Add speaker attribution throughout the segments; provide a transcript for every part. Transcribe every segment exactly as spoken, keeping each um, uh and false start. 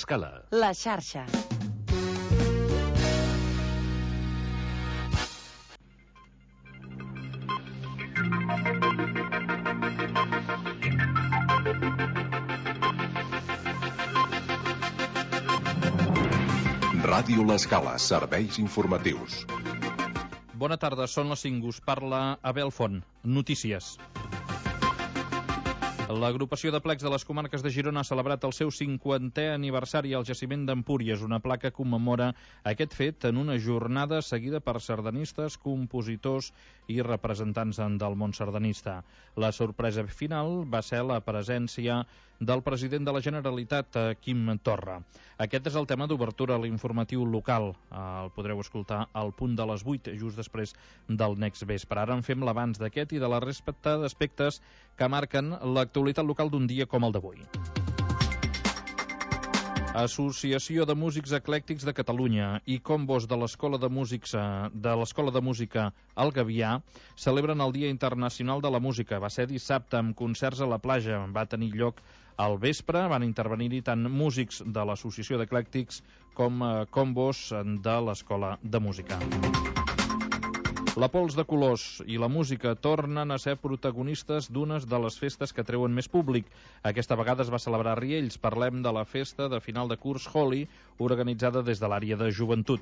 Speaker 1: L'Escala.
Speaker 2: La xarxa.
Speaker 3: Ràdio L'Escala, serveis informatius.
Speaker 4: Bona tarda, són les cinc, us parla Abel Font. Notícies. L'agrupació de plecs de les comarques de Girona ha celebrat el seu cinquantè aniversari al jaciment d'Empúries. Una placa commemora aquest fet en una jornada seguida per sardanistes, compositors i representants del món sardanista. La sorpresa final va ser la presència del president de la Generalitat, Quim Torra. Aquest és el tema d'obertura a l'informatiu local. El podreu escoltar al punt de les vuit, just després del next vespre. Ara en fem l'abans d'aquest i de la resta d'aspectes que marquen l'actualitat local d'un dia com el d'avui. Associació de Músics Eclèctics de Catalunya i Combos de l'Escola de Músics de l'Escola de Música El Gavià celebren el Dia Internacional de la Música. Va ser dissabte amb concerts a la platja. Va tenir lloc al vespre. Van intervenir-hi tant músics de l'Associació d'Eclèctics com combos de l'Escola de Música. La pols de colors i la música tornen a ser protagonistes d'unes de les festes que treuen més públic. Aquesta vegada es va celebrar a Riells. Parlem de la festa de final de curs Holi, organitzada des de l'àrea de joventut.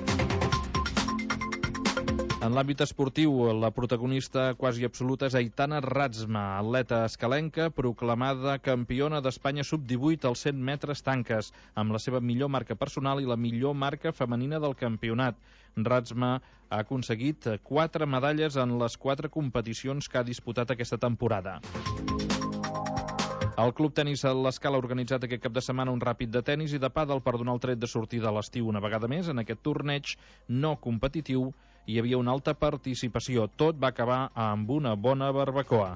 Speaker 4: En l'àmbit esportiu, la protagonista quasi absoluta és Aitana Razma, atleta escalenca, proclamada campiona d'Espanya sub divuit als cent metres tanques, amb la seva millor marca personal i la millor marca femenina del campionat. Razma ha aconseguit quatre medalles en les quatre competicions que ha disputat aquesta temporada. El Club Tenis a l'Escala ha organitzat aquest cap de setmana un ràpid de tenis i de pàdel per donar el tret de sortida a l'estiu. Una vegada més, en aquest torneig no competitiu hi havia una alta participació. Tot va acabar amb una bona barbacoa.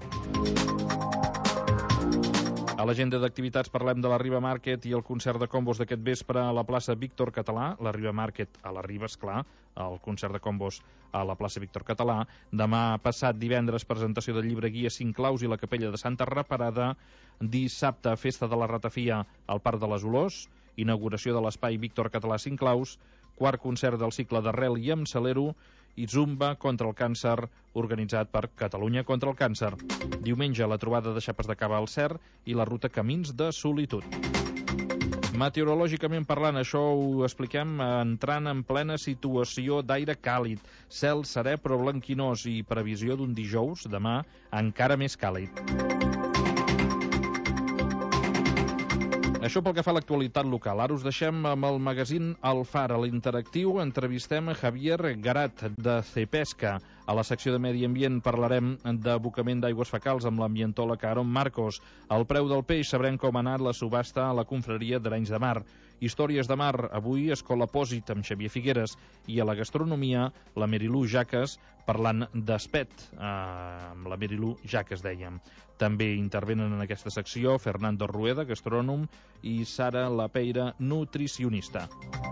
Speaker 4: A l'agenda d'activitats parlem de la Riba Market i el concert de combos d'aquest vespre a la plaça Víctor Català. La Riba Market a la Riba, esclar, el concert de combos a la plaça Víctor Català. Demà passat divendres presentació del llibre guia cinc claus i la capella de Santa Reparada. Dissabte festa de la ratafia al Parc de les Olors. Inauguració de l'espai Víctor Català cinc claus. Quart concert del cicle d'Arrel i amb Salero i Zumba contra el càncer organitzat per Catalunya contra el càncer. Diumenge la trobada de xapes de cava al Cer i la ruta Camins de Solitud. Meteorològicament parlant, això ho expliquem entrant en plena situació d'aire càlid, cel serè però blanquinós i previsió d'un dijous, demà, encara més càlid. Això pel que fa a l'actualitat local. Ara us deixem amb el magazín El Far. A l'interactiu entrevistem a Javier Garat, de Cepesca. A la secció de Medi Ambient parlarem d'abocament d'aigües fecals amb l'ambientòleg Aaron Marcos. Al preu del peix sabrem com ha anat la subhasta a la confraria d'Arenys de Mar. Històries de mar, avui Escola Pòsit amb Xavier Figueres. I a la gastronomia, la Merilú Jaques parlant d'espet, eh, amb la Merilú Jaques dèiem. També intervenen en aquesta secció Fernando Rueda, gastrònom, i Sara Lapeira, nutricionista.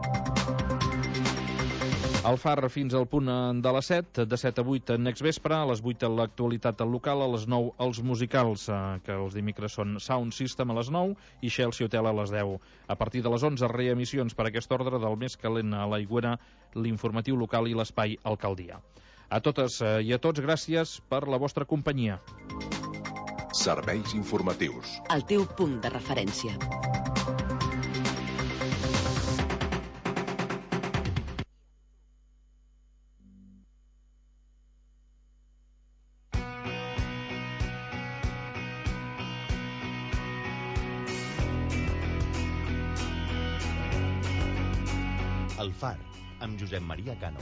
Speaker 4: El Far fins al punt de les set, de set a vuit next vespre, a les vuit l'actualitat al local, a les nou els musicals, que els dimecres són Sound System a les nou i Chelsea Hotel a les deu. A partir de les onze, reemissions per aquest ordre del més calent a l'Aigüera, l'informatiu local i l'espai Alcaldia. A totes i a tots, gràcies per la vostra companyia.
Speaker 3: Serveis informatius.
Speaker 2: El teu punt de referència.
Speaker 5: El Far, amb Josep Maria Cano.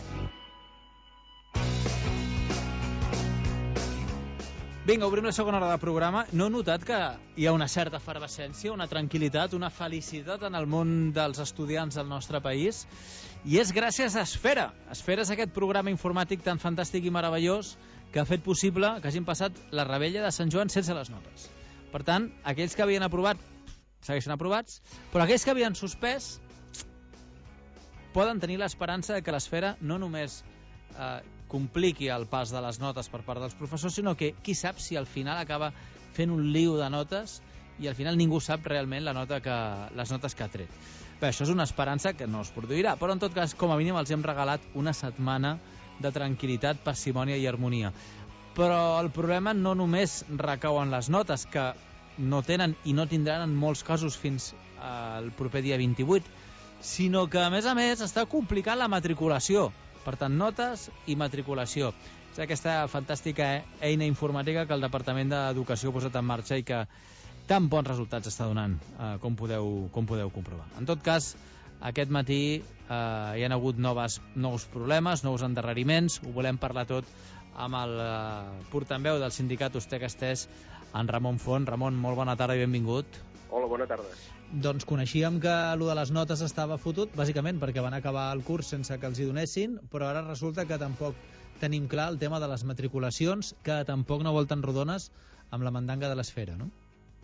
Speaker 6: Vinga, obrim la segona hora de programa. No he notat que hi ha una certa efervescència, una tranquil·litat, una felicitat en el món dels estudiants del nostre país. I és gràcies a Esfera. Esfera és aquest programa informàtic tan fantàstic i meravellós que ha fet possible que hagin passat la rebella de Sant Joan sense les notes. Per tant, aquells que havien aprovat segueixen aprovats, però aquells que havien suspès poden tenir l'esperança de que l'Esfera no només eh, compliqui el pas de les notes per part dels professors, sinó que qui sap si al final acaba fent un lío de notes i al final ningú sap realment la nota que, les notes que ha tret. Bé, això és una esperança que no es produirà, però en tot cas, com a mínim els hem regalat una setmana de tranquil·litat, parsimònia i harmonia. Però el problema no només recau en les notes, que no tenen i no tindran en molts casos fins al proper dia vint-i-vuit, sinó que, a més a més, està complicant la matriculació. Per tant, notes i matriculació. És aquesta fantàstica eina informàtica que el Departament d'Educació ha posat en marxa i que tan bons resultats està donant, eh, com, podeu, com podeu comprovar. En tot cas, aquest matí eh, hi ha hagut noves, nous problemes, nous endarreriments, ho volem parlar tot amb el eh, portaveu del sindicat Ustec Estès, en Ramon Font. Ramon, molt bona tarda i benvingut.
Speaker 1: Hola, bona tarda.
Speaker 6: Doncs coneixíem que allò de les notes estava fotut, bàsicament perquè van acabar el curs sense que els hi donessin, però ara resulta que tampoc tenim clar el tema de les matriculacions, que tampoc no volten rodones amb la mandanga de l'Esfera, no?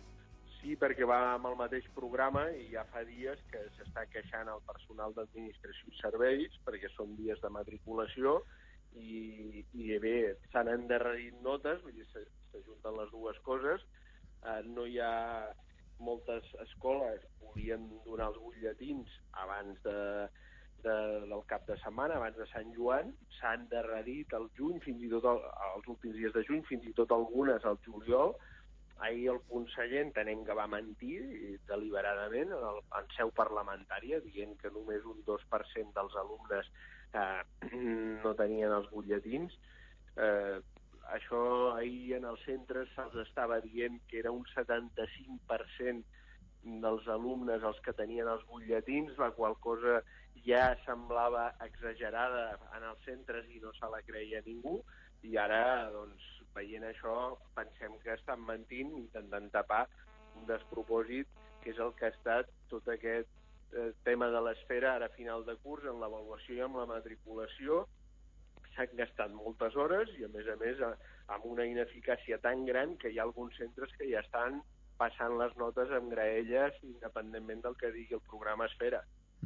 Speaker 1: Sí, perquè va amb el mateix programa i ja fa dies que s'està queixant el personal d'administració i serveis perquè són dies de matriculació i, i bé, s'han endarrerit notes, vull dir, s'ajunten les dues coses, eh, no hi ha moltes escoles volien donar els butlletins abans de, de, del cap de setmana, abans de Sant Joan, s'han endarrerit al juny, fins i tot el, els últims dies de juny, fins i tot algunes al juliol. Ahir el conseller entenem que va mentir deliberadament en, el, en seu parlamentària, dient que només un dos per cent dels alumnes eh, no tenien els butlletins. Eh, Això ahir en els centres se'ls estava dient que era un setanta-cinc per cent dels alumnes els que tenien els butlletins, la qual cosa ja semblava exagerada en els centres i no se la creia ningú, i ara, doncs, veient això, pensem que estan mentint, intentant tapar un despropòsit que és el que ha estat tot aquest eh, tema de l'Esfera ara a final de curs, en l'avaluació i amb la matriculació. S'han gastat moltes hores i, a més a més, amb una ineficàcia tan gran que hi ha alguns centres que ja estan passant les notes amb graelles independentment del que digui el programa Esfera.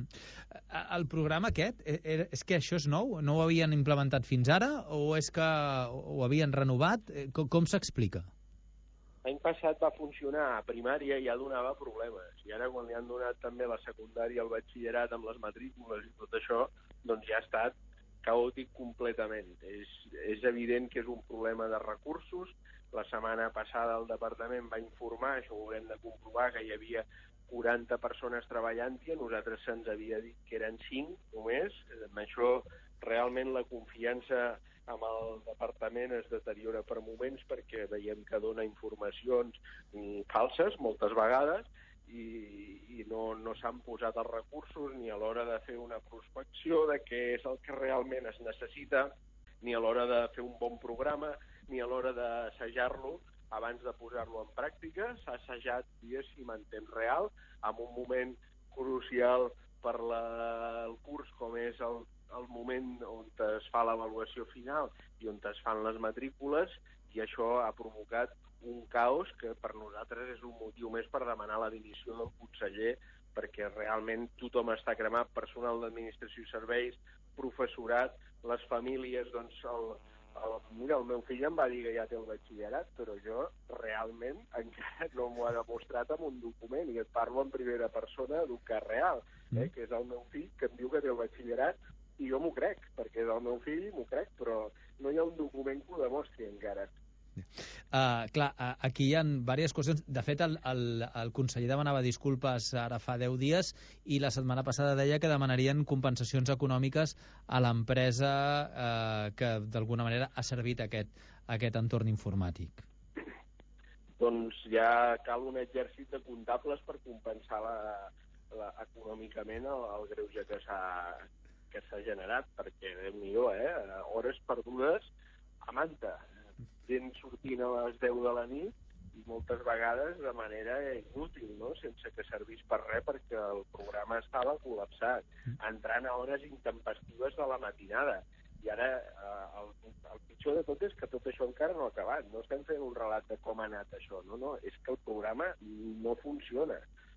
Speaker 6: El programa aquest, és que això és nou? No ho havien implementat fins ara o és que ho havien renovat? Com, com s'explica?
Speaker 1: L'any passat va funcionar a primària i ja donava problemes. I ara, quan li han donat també la secundària, el batxillerat amb les matrícules i tot això, doncs ja ha estat caòtic completament. És, és evident que és un problema de recursos. La setmana passada el departament va informar, això ho haurem de comprovar, que hi havia quaranta persones treballant-hi, a nosaltres se'ns havia dit que eren cinc només. Amb això realment la confiança amb el departament es deteriora per moments perquè veiem que dona informacions falses moltes vegades i, i no, no s'han posat els recursos ni a l'hora de fer una prospecció de què és el que realment es necessita, ni a l'hora de fer un bon programa, ni a l'hora d'assajar-lo abans de posar-lo en pràctica. S'ha assajat, diguéssim, en temps real, en un moment crucial per la, el curs, com és el, el moment on es fa l'avaluació final i on es fan les matrícules, i això ha provocat un caos que per nosaltres és un motiu més per demanar la dimissió del conseller, perquè realment tothom està cremat, personal d'administració i serveis, professorat, les famílies, doncs el, el, mira, el meu fill em va dir que ja té el batxillerat, però jo realment encara no m'ho ha demostrat amb un document, i et parlo en primera persona d'un cas real, eh, que és el meu fill que em diu que té el batxillerat, i jo m'ho crec, perquè és el meu fill, m'ho crec, però no hi ha un document que ho demostri encara.
Speaker 6: Uh, clar, uh, aquí hi ha diverses qüestions. De fet, el, el, el conseller demanava disculpes ara fa deu dies i la setmana passada deia que demanarien compensacions econòmiques a l'empresa uh, que d'alguna manera ha servit aquest, aquest entorn informàtic.
Speaker 1: Doncs ja cal un exèrcit de comptables per compensar la, la, econòmicament el, el greuge que s'ha que s'ha generat, perquè, Déu-n'hi-do, eh? Hores perdudes a manta, gent sortint a les deu de la nit i moltes vegades de manera inútil, no? Sense que servís per res perquè el programa estava col·lapsat, entrant a hores intempestives de la matinada. I ara eh, el, el pitjor de tot és que tot això encara no ha acabat. No estem fent un relat de com ha anat això, no, no, és que el programa no funciona.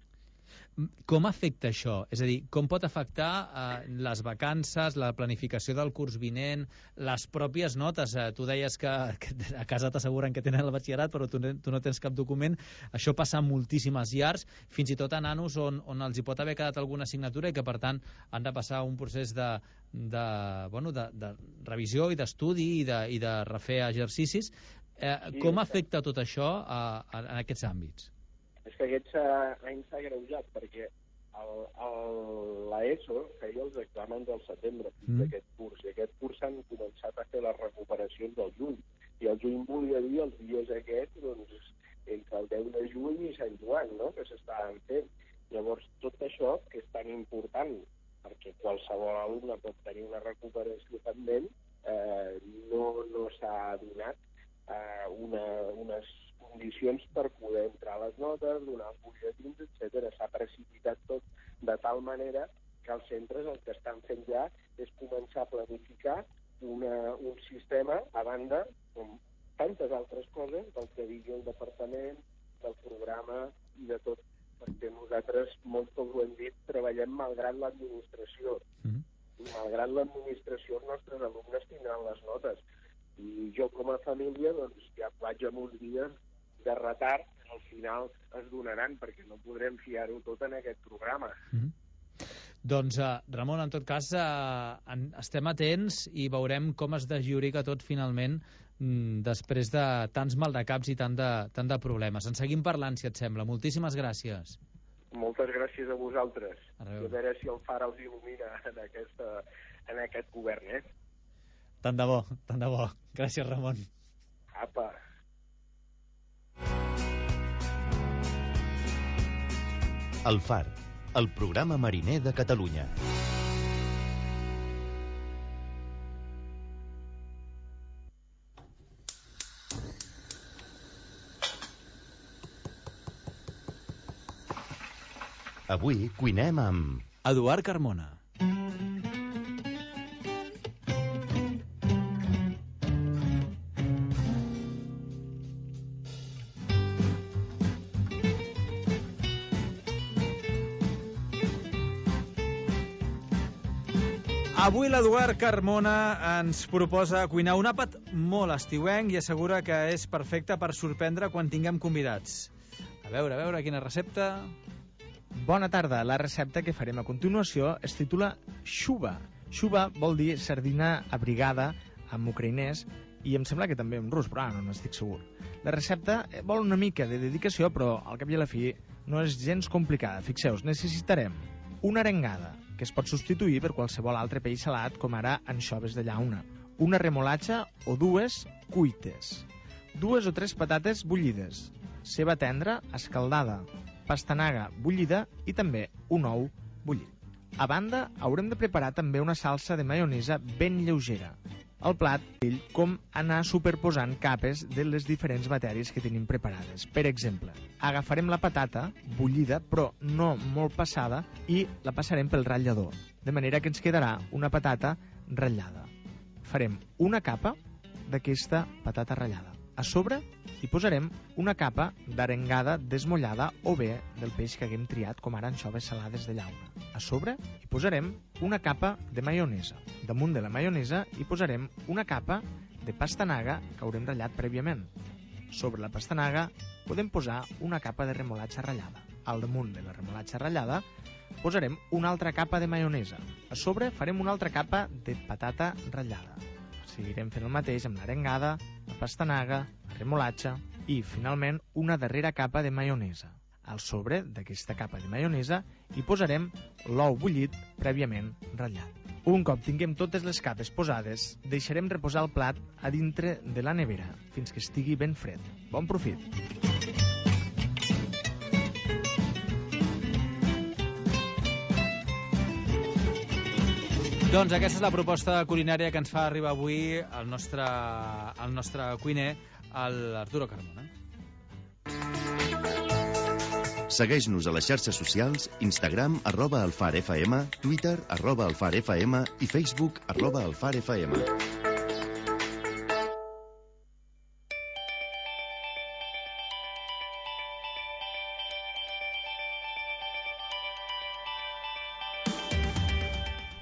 Speaker 6: Com afecta això? És a dir, com pot afectar eh, les vacances, la planificació del curs vinent, les pròpies notes? Eh, tu deies que, que a casa t'asseguren que tenen el batxillerat, però tu, tu no tens cap document. Això passa en moltíssimes llars, fins i tot a nanos on, on els hi pot haver quedat alguna assignatura i que, per tant, han de passar un procés de, de, bueno, de, de revisió i d'estudi i, de, i de refer exercicis. Eh,
Speaker 1: Sí,
Speaker 6: com
Speaker 1: és-
Speaker 6: afecta tot això a, a, en aquests àmbits?
Speaker 1: És que aquests eh, anys s'ha greujat, perquè el- el- l'ESO feia els exàmens al setembre fins
Speaker 6: Mm.
Speaker 1: aquest curs, i aquest curs s'han començat a fer les recuperacions del juny, i el juny volia dir els dies aquests, doncs, entre el deu de juny i Sant Joan, no?, que s'estaven fent. Llavors, tot això, que és tan important, perquè qualsevol alumne pot tenir una recuperació pendent, eh, no, no s'ha donat eh, una, unes condicions per poder entrar a les notes, donar els butlletins, etcètera. S'ha precipitat tot de tal manera que els centres el que estan fent ja és començar a planificar una, un sistema a banda, com tantes altres coses, del que digui el departament, del programa i de tot, perquè nosaltres, molts cops ho hem dit, treballem malgrat l'administració.
Speaker 6: Mm.
Speaker 1: I malgrat l'administració, els nostres alumnes tindran les notes. I jo, com a família, doncs, ja vaig amb uns dies de retard, que al final es donaran, perquè no podrem fiar-ho tot en aquest programa.
Speaker 6: Mm. Doncs, uh, Ramon, en tot cas, uh, en, estem atents i veurem com es deslloriga tot finalment mm, després de tants maldecaps i tant de, tant de problemes. En seguim parlant, si et sembla. Moltíssimes gràcies.
Speaker 1: Moltes gràcies a vosaltres.
Speaker 6: A
Speaker 1: I
Speaker 6: veure.
Speaker 1: a veure si el far els il·lumina en, aquesta, en aquest govern, eh?
Speaker 6: Tant de bo, tant de bo. Gràcies, Ramon.
Speaker 1: Apa!
Speaker 5: El Far, el programa mariner de Catalunya. Avui cuinem amb...
Speaker 6: Eduard Carmona. Avui l'Eduard Carmona ens proposa cuinar un àpat molt estiuenc i assegura que és perfecte per sorprendre quan tinguem convidats. A veure, a veure, quina recepta...
Speaker 7: Bona tarda. La recepta que farem a continuació es titula xuba. Xuba vol dir sardina abrigada amb ucraïnès i em sembla que també en rus, però ara no n'estic segur. La recepta vol una mica de dedicació, però al cap i a la fi no és gens complicada. Fixeu-vos, necessitarem una arengada, que es pot substituir per qualsevol altre peix salat, com ara anxoves de llauna, una remolatxa o dues cuites, dues o tres patates bullides, ceba tendra escaldada, pastanaga bullida i també un ou bullit. A banda, haurem de preparar també una salsa de maionesa ben lleugera. Al plat, com anar superposant capes de les diferents matèries que tenim preparades. Per exemple, agafarem la patata bullida, però no molt passada, i la passarem pel ratllador, de manera que ens quedarà una patata ratllada. Farem una capa d'aquesta patata ratllada. A sobre hi posarem una capa d'arengada desmollada o bé del peix que haguem triat, com ara anxoves salades de llauna. A sobre hi posarem una capa de maionesa. Damunt de la maionesa hi posarem una capa de pastanaga que haurem ratllat prèviament. Sobre la pastanaga podem posar una capa de remolatxa ratllada. Al damunt de la remolatxa ratllada posarem una altra capa de maionesa. A sobre farem una altra capa de patata ratllada. Seguirem fent el mateix amb l'arengada, la pastanaga, la remolatxa i, finalment, una darrera capa de maionesa. Al sobre d'aquesta capa de maionesa hi posarem l'ou bullit prèviament ratllat. Un cop tinguem totes les capes posades, deixarem reposar el plat a dintre de la nevera fins que estigui ben fred. Bon profit!
Speaker 6: Doncs aquesta és la proposta culinària que ens fa arribar avui el nostre, el nostre cuiner, l'Arturo Carmona.
Speaker 5: Segueix-nos a les xarxes socials, Instagram, arroba alfarfm, Twitter, arroba alfarfm i Facebook, arroba alfarfm.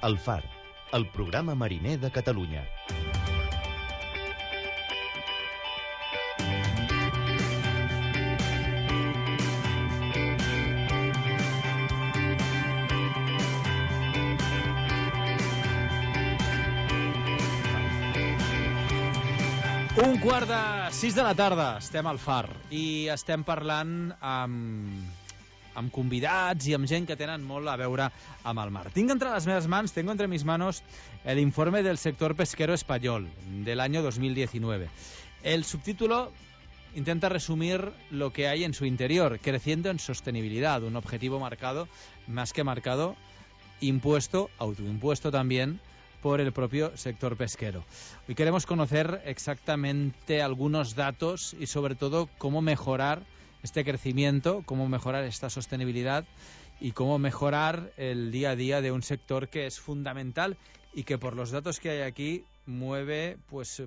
Speaker 5: El Far, el programa mariner de Catalunya.
Speaker 6: Un quart de sis de la tarda, estem al Far i estem parlant amb, amb convidats i amb gent que tenen molt a veure amb el mar. Tinc entre les meves mans, tengo entre mis manos el informe del sector pesquero español del año dos mil diecinueve. El subtítulo intenta resumir lo que hay en su interior, creciendo en sostenibilidad, un objetivo marcado, más que marcado, impuesto, autoimpuesto también, por el propio sector pesquero. Hoy queremos conocer exactamente algunos datos y sobre todo cómo mejorar este crecimiento, cómo mejorar esta sostenibilidad y cómo mejorar el día a día de un sector que es fundamental y que por los datos que hay aquí mueve pues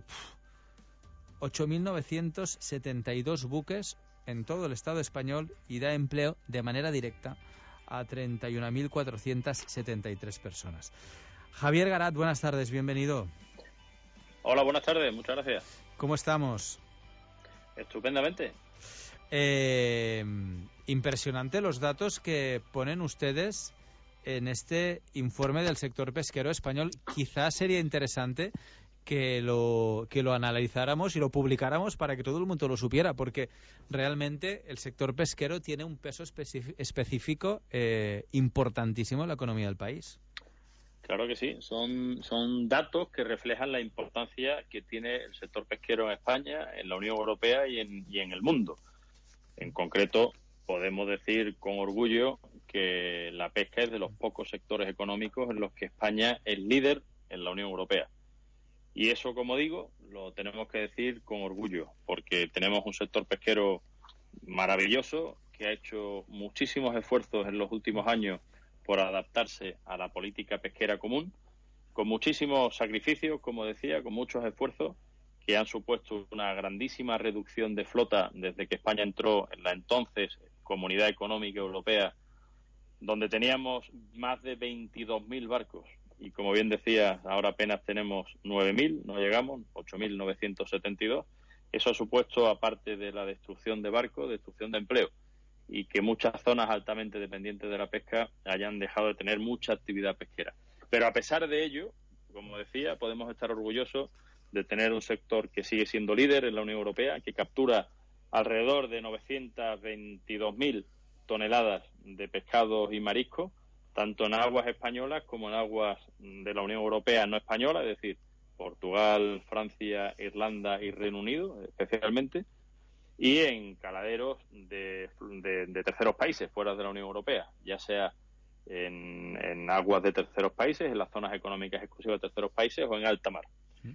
Speaker 6: ocho mil novecientos setenta y dos buques en todo el Estado español y da empleo de manera directa a treinta y una mil cuatrocientas setenta y tres personas. Javier Garat, buenas tardes, bienvenido.
Speaker 8: Hola, buenas tardes, muchas gracias.
Speaker 6: ¿Cómo estamos?
Speaker 8: Estupendamente.
Speaker 6: Eh, impresionante los datos que ponen ustedes en este informe del sector pesquero español. Quizás sería interesante que lo, que lo analizáramos y lo publicáramos para que todo el mundo lo supiera, porque realmente el sector pesquero tiene un peso específico eh, importantísimo en la economía del país.
Speaker 8: Claro que sí, son, son datos que reflejan la importancia que tiene el sector pesquero en España, en la Unión Europea y en, y en el mundo. En concreto, podemos decir con orgullo que la pesca es de los pocos sectores económicos en los que España es líder en la Unión Europea. Y eso, como digo, lo tenemos que decir con orgullo, porque tenemos un sector pesquero maravilloso que ha hecho muchísimos esfuerzos en los últimos años por adaptarse a la política pesquera común, con muchísimos sacrificios, como decía, con muchos esfuerzos, que han supuesto una grandísima reducción de flota desde que España entró en la entonces Comunidad Económica Europea, donde teníamos más de veintidós mil barcos. Y como bien decía, ahora apenas tenemos nueve mil, no llegamos, ocho mil novecientos setenta y dos. Eso ha supuesto, aparte de la destrucción de barcos, destrucción de empleo, y que muchas zonas altamente dependientes de la pesca hayan dejado de tener mucha actividad pesquera. Pero a pesar de ello, como decía, podemos estar orgullosos de tener un sector que sigue siendo líder en la Unión Europea, que captura alrededor de novecientas veintidós mil toneladas de pescados y mariscos, tanto en aguas españolas como en aguas de la Unión Europea no española, es decir, Portugal, Francia, Irlanda y Reino Unido especialmente, y en caladeros de, de, de terceros países fuera de la Unión Europea, ya sea en, en aguas de terceros países, en las zonas económicas exclusivas de terceros países o en alta mar.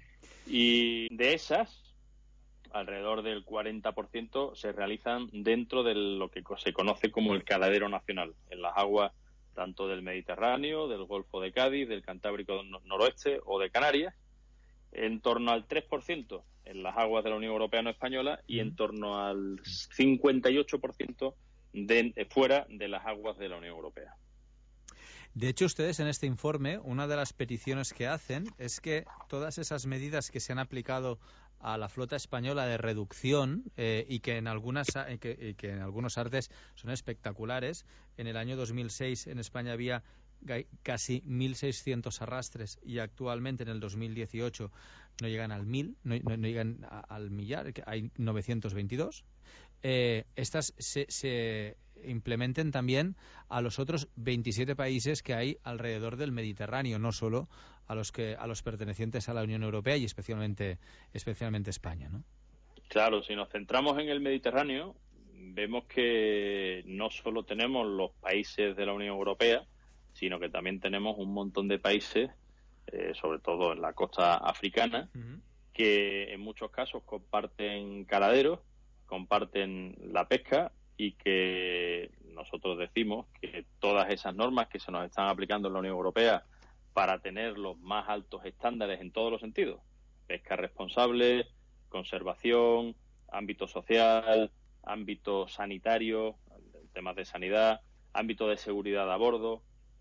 Speaker 8: Y de esas, alrededor del cuarenta por ciento se realizan dentro de lo que se conoce como el caladero nacional, en las aguas tanto del Mediterráneo, del Golfo de Cádiz, del Cantábrico noroeste o de Canarias, en torno al tres por ciento en las aguas de la Unión Europea no española y en torno al cincuenta y ocho por ciento de, de fuera de las aguas de la Unión Europea.
Speaker 6: De hecho, ustedes en este informe, una de las peticiones que hacen es que todas esas medidas que se han aplicado a la flota española de reducción eh, y que en algunas eh, que, y que en algunos artes son espectaculares. En el año dos mil seis en España había casi mil seiscientos arrastres y actualmente en el dos mil dieciocho no llegan al mil, no, no, no llegan a, al millar, hay novecientos veintidós. Eh, estas se, se implementen también a los otros veintisiete países que hay alrededor del Mediterráneo, no solo a los que a los pertenecientes a la Unión Europea y especialmente especialmente España, ¿no?
Speaker 8: Claro, si nos centramos en el Mediterráneo, vemos que no solo tenemos los países de la Unión Europea, sino que también tenemos un montón de países, eh, sobre todo en la costa africana, uh-huh. que en muchos casos comparten caladeros, comparten la pesca y que nosotros decimos que todas esas normas que se nos están aplicando en la Unión Europea para tener los más altos estándares en todos los sentidos, pesca responsable, conservación, ámbito social, ámbito sanitario, temas de sanidad, ámbito de seguridad a bordo,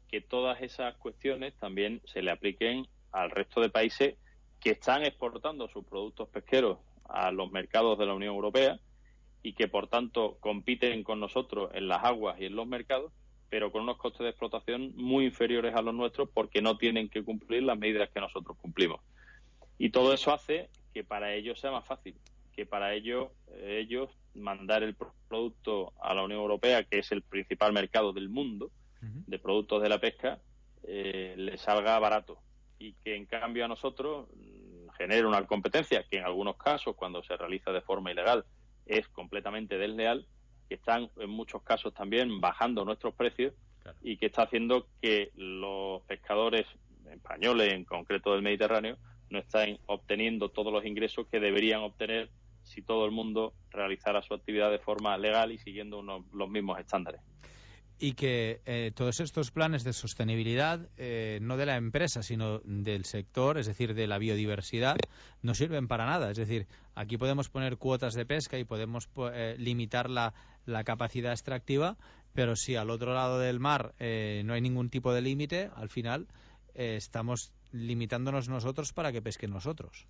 Speaker 8: que todas esas cuestiones también se le apliquen al resto de países que están exportando sus productos pesqueros a los mercados de la Unión Europea y que, por tanto, compiten con nosotros en las aguas y en los mercados, pero con unos costes de explotación muy inferiores a los nuestros porque no tienen que cumplir las medidas que nosotros cumplimos. Y todo eso hace que para ellos sea más fácil, que para ellos, eh, ellos mandar el producto a la Unión Europea, que es el principal mercado del mundo uh-huh. de productos de la pesca, eh, les salga barato. Y que, en cambio, a nosotros mmm, genere una competencia que, en algunos casos, cuando se realiza de forma ilegal, es completamente desleal, que están en muchos casos también bajando nuestros precios claro. y que está haciendo que los pescadores españoles, en concreto del Mediterráneo, no están obteniendo todos los ingresos que deberían obtener si todo el mundo realizara su actividad de forma legal y siguiendo unos, los mismos estándares.
Speaker 6: Y que eh, todos estos planes de sostenibilidad, eh, no de la empresa, sino del sector, es decir, de la biodiversidad, no sirven para nada. Es decir, aquí podemos poner cuotas de pesca y podemos eh, limitar la, la capacidad extractiva, pero si al otro lado del mar eh, no hay ningún tipo de límite, al final eh, estamos limitándonos nosotros para que pesquen nosotros.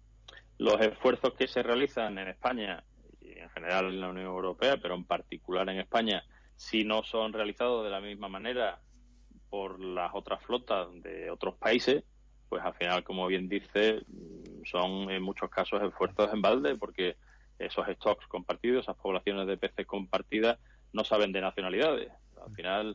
Speaker 8: Los esfuerzos que se realizan en España y en general en la Unión Europea, pero en particular en España, si no son realizados de la misma manera por las otras flotas de otros países, pues al final, como bien dice, son en muchos casos esfuerzos en balde, porque esos stocks compartidos, esas poblaciones de peces compartidas, no saben de nacionalidades. Al final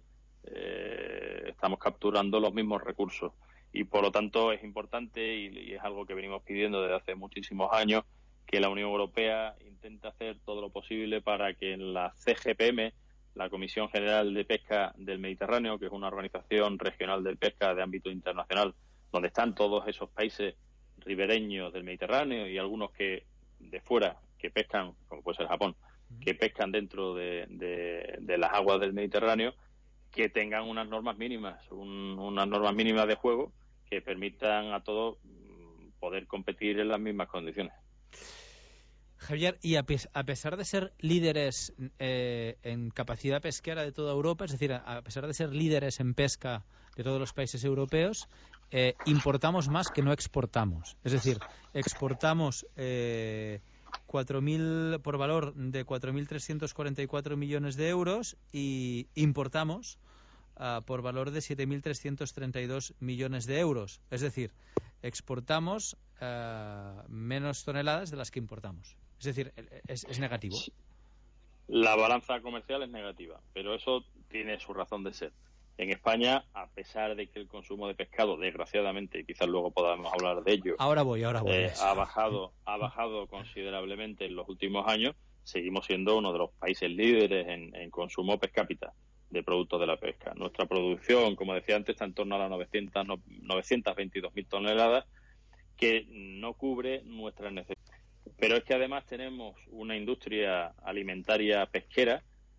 Speaker 8: eh, estamos capturando los mismos recursos. Y por lo tanto es importante, y, y es algo que venimos pidiendo desde hace muchísimos años, que la Unión Europea intente hacer todo lo posible para que en la C G P M, la Comisión General de Pesca del Mediterráneo, que es una organización regional de pesca de ámbito internacional, donde están todos esos países ribereños del Mediterráneo y algunos que de fuera, que pescan, como puede ser Japón, que pescan dentro de, de, de las aguas del Mediterráneo, que tengan unas normas mínimas, un, unas normas mínimas de juego que permitan a todos poder competir en las mismas condiciones.
Speaker 6: Javier, y a, pes a pesar de ser líderes eh, en capacidad pesquera de toda Europa, es decir, a, a pesar de ser líderes en pesca de todos los países europeos, eh, importamos más que no exportamos. Es decir, exportamos eh, cuatro mil por valor de cuatro mil trescientos cuarenta y cuatro millones de euros y importamos uh, por valor de siete mil trescientos treinta y dos millones de euros. Es decir, exportamos uh, menos toneladas de las que importamos. Es decir, es, es negativo.
Speaker 8: La balanza comercial es negativa, pero eso tiene su razón de ser. En España, a pesar de que el consumo de pescado, desgraciadamente, y quizás luego podamos hablar de ello,
Speaker 6: ahora voy, ahora voy
Speaker 8: eh, ha bajado, ha bajado considerablemente en los últimos años, seguimos siendo uno de los países líderes en, en consumo per cápita de productos de la pesca. Nuestra producción, como decía antes, está en torno a las novecientas veintidós mil toneladas, que no cubre nuestras necesidades. Pero es que además tenemos una industria alimentaria pesquera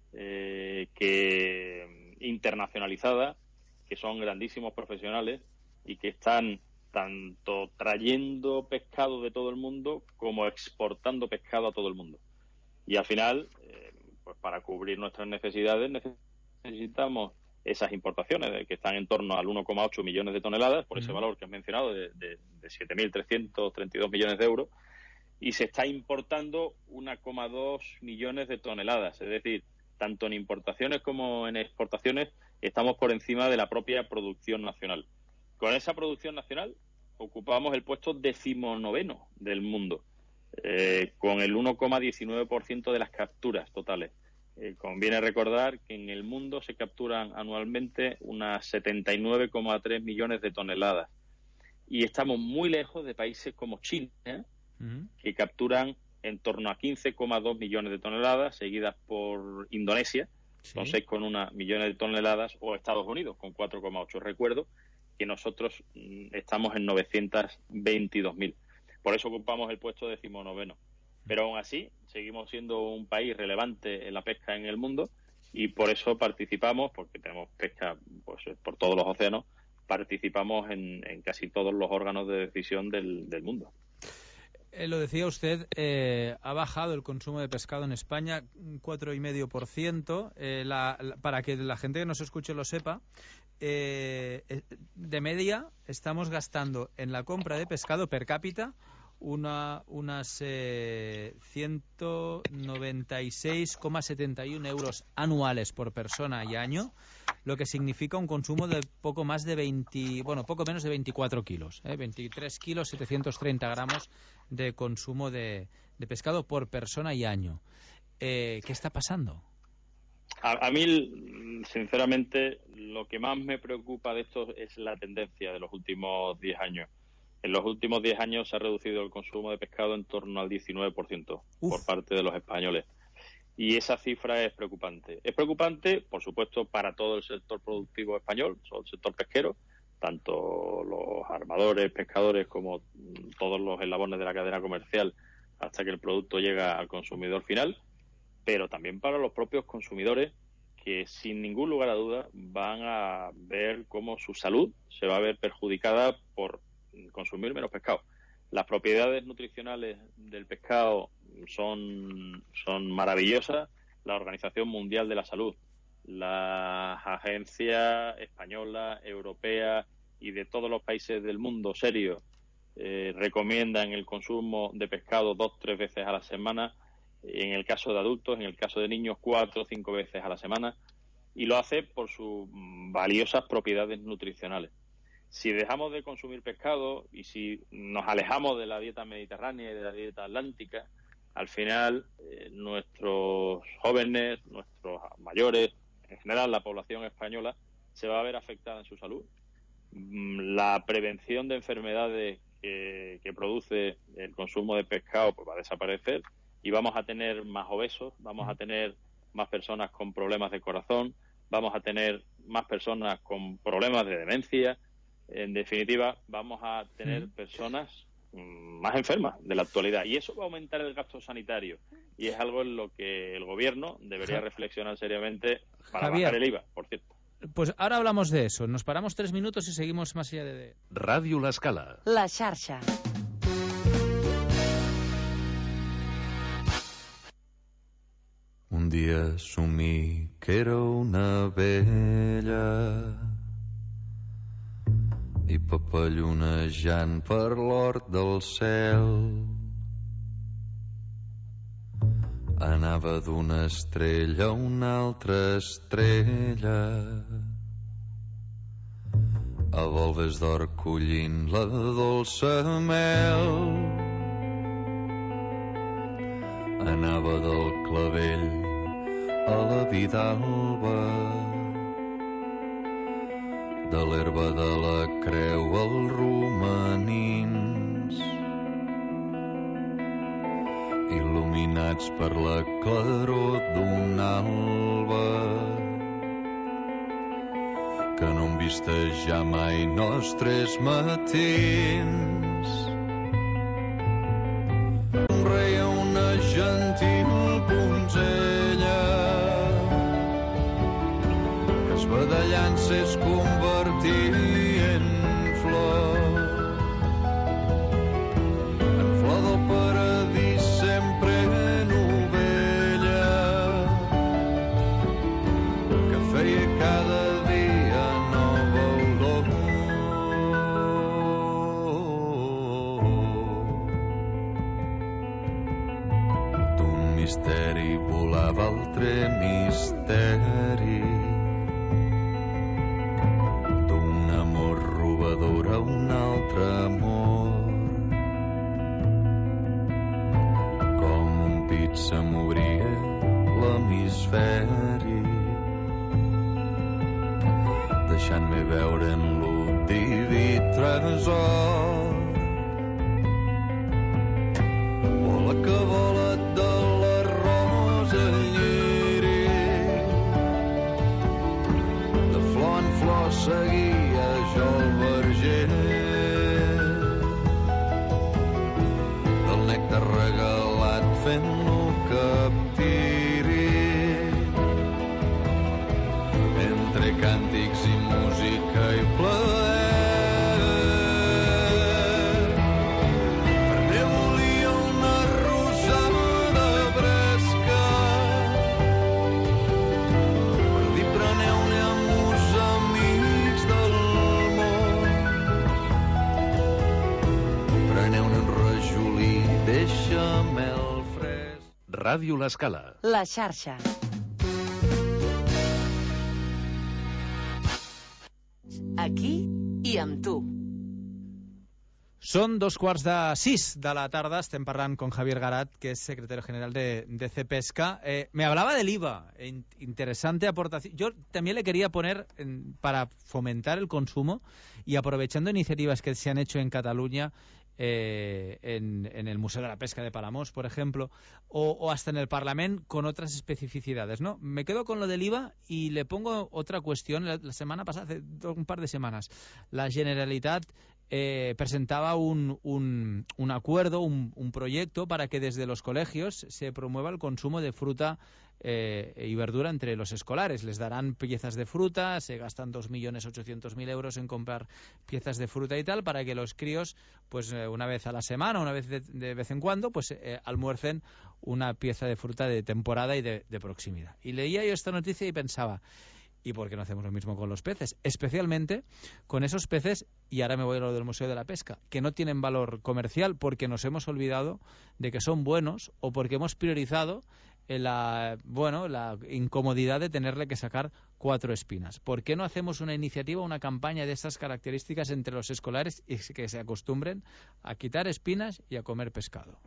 Speaker 8: eh, que internacionalizada, que son grandísimos profesionales y que están tanto trayendo pescado de todo el mundo como exportando pescado a todo el mundo. Y al final, eh, pues para cubrir nuestras necesidades necesitamos esas importaciones, que están en torno al uno coma ocho millones de toneladas, por ese valor que has mencionado, de, de, de siete mil trescientos treinta y dos millones de euros, y se está importando uno coma dos millones de toneladas. Es decir, tanto en importaciones como en exportaciones estamos por encima de la propia producción nacional. Con esa producción nacional ocupamos el puesto decimonoveno del mundo, eh, con el uno coma diecinueve por ciento de las capturas totales. Eh, conviene recordar que en el mundo se capturan anualmente unas setenta y nueve coma tres millones de toneladas. Y estamos muy lejos de países como China, ¿eh? Uh-huh. que capturan en torno a quince coma dos millones de toneladas, seguidas por Indonesia, sí. con seis coma uno millones de toneladas, o Estados Unidos, con cuatro coma ocho. Recuerdo que nosotros mm, estamos en novecientas veintidós mil. Por eso ocupamos el puesto decimonoveno. Pero aún así, seguimos siendo un país relevante en la pesca en el mundo y por eso participamos, porque tenemos pesca pues por todos los océanos, participamos en, en casi todos los órganos de decisión del, del mundo.
Speaker 6: Eh, lo decía usted, eh, ha bajado el consumo de pescado en España un cuatro coma cinco por ciento. Eh, la, la, para que la gente que nos escuche lo sepa, eh, de media estamos gastando en la compra de pescado per cápita una, unas eh, ciento noventa y seis coma setenta y uno euros anuales por persona y año, lo que significa un consumo de poco más de veinte, bueno, poco menos de veinticuatro kilos, ¿eh? veintitrés kilos, setecientos treinta gramos de consumo de, de pescado por persona y año. Eh, ¿Qué está pasando?
Speaker 8: A, a mí, sinceramente, lo que más me preocupa de esto es la tendencia de los últimos diez años. En los últimos diez años se ha reducido el consumo de pescado en torno al diecinueve por ciento Uf. por parte de los españoles. Y esa cifra es preocupante. Es preocupante, por supuesto, para todo el sector productivo español, todo el sector pesquero, tanto los armadores, pescadores, como todos los eslabones de la cadena comercial, hasta que el producto llega al consumidor final, pero también para los propios consumidores, que sin ningún lugar a duda van a ver cómo su salud se va a ver perjudicada por consumir menos pescado. Las propiedades nutricionales del pescado son, son maravillosas. La Organización Mundial de la Salud, las agencias españolas, europeas y de todos los países del mundo serios eh, recomiendan el consumo de pescado dos o tres veces a la semana. En el caso de adultos, en el caso de niños, cuatro o cinco veces a la semana. Y lo hace por sus valiosas propiedades nutricionales. Si dejamos de consumir pescado y si nos alejamos de la dieta mediterránea y de la dieta atlántica, al final eh, nuestros jóvenes, nuestros mayores, en general la población española, se va a ver afectada en su salud. La prevención de enfermedades que, que produce el consumo de pescado pues va a desaparecer y vamos a tener más obesos, vamos a tener más personas con problemas de corazón, vamos a tener más personas con problemas de demencia. En definitiva, vamos a tener personas más enfermas de la actualidad y eso va a aumentar el gasto sanitario y es algo en lo que el gobierno debería reflexionar seriamente para
Speaker 6: Javier,
Speaker 8: bajar el I V A, por cierto.
Speaker 6: Pues ahora hablamos de eso. Nos paramos tres minutos y seguimos más allá de...
Speaker 3: Ràdio L'Escala.
Speaker 2: La xarxa.
Speaker 9: Un dia somí que era una vella i papallonejant per l'hort del cel anava d'una estrella a una altra estrella a volves d'or collint la dolça mel. Anava del clavell a la Vidalba, de l'herba de la creu als romanins, il·luminats per la claror d'un alba que no hem vist ja mai nostres matins. Reia una gentil donzella que esbadallant-se es convertia en flor, en flor del paradís, sempre novella que feia cada dia nova olor. D'un misteri volava altre misteri, d'un amor robador a un altre amor. Com un pit se m'obria l'hemisferi, deixant-me veure en lo diví tresor. Vola que vola de la rosa lliri, de flor en flor seguia jo el verger, del nèctar regalat fent-lo captiri, entre càntics i música i plaer. Per mi volia una rosada fresca, per dir preneu-ne amb us amics,
Speaker 3: Ràdio L'Escala.
Speaker 2: La xarxa. Aquí i amb tu.
Speaker 6: Son dos quarts de sis de la tarda, estem parlant con Javier Garat, que es secretario general de, de Cepesca. Eh, me hablaba del I V A, in, interesante aportación. Yo también le quería poner, en, para fomentar el consumo y aprovechando iniciativas que se han hecho en Cataluña, eh, en, en el Museo de la Pesca de Palamós, por ejemplo, o, o hasta en el Parlament con otras especificidades, ¿no? Me quedo con lo del I V A y le pongo otra cuestión. La, la semana pasada, hace un par de semanas, la Generalitat Eh, presentaba un, un, un acuerdo, un, un proyecto para que desde los colegios se promueva el consumo de fruta eh, y verdura entre los escolares. Les darán piezas de fruta, se gastan dos millones ochocientos mil euros en comprar piezas de fruta y tal, para que los críos, pues eh, una vez a la semana, una vez de, de vez en cuando, pues eh, almuercen una pieza de fruta de temporada y de, de proximidad. Y leía yo esta noticia y pensaba, ¿y por qué no hacemos lo mismo con los peces? Especialmente con esos peces, y ahora me voy a lo del Museo de la Pesca, que no tienen valor comercial porque nos hemos olvidado de que son buenos o porque hemos priorizado la, bueno, la incomodidad de tenerle que sacar cuatro espinas. ¿Por qué no hacemos una iniciativa, una campaña de estas características entre los escolares y que se acostumbren a quitar espinas y a comer pescado?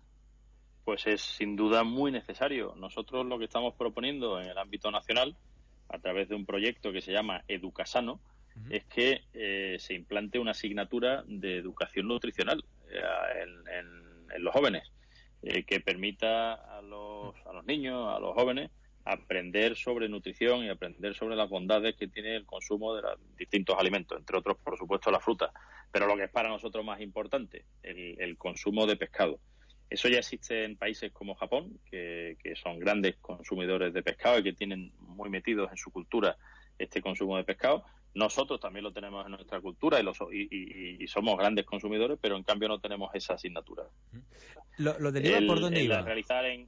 Speaker 8: Pues es sin duda muy necesario. Nosotros lo que estamos proponiendo en el ámbito nacional, a través de un proyecto que se llama Educasano, uh-huh. es que eh, se implante una asignatura de educación nutricional eh, en, en, en los jóvenes, eh, que permita a los, a los niños, a los jóvenes, aprender sobre nutrición y aprender sobre las bondades que tiene el consumo de los distintos alimentos, entre otros, por supuesto, la fruta. Pero lo que es para nosotros más importante, el, el consumo de pescado. Eso ya existe en países como Japón, que, que son grandes consumidores de pescado y que tienen muy metidos en su cultura este consumo de pescado. Nosotros también lo tenemos en nuestra cultura y, los, y, y, y somos grandes consumidores, pero en cambio no tenemos esa asignatura.
Speaker 6: ¿Lo, lo del I V A
Speaker 8: el,
Speaker 6: por dónde
Speaker 8: el
Speaker 6: iba?
Speaker 8: Realizar en,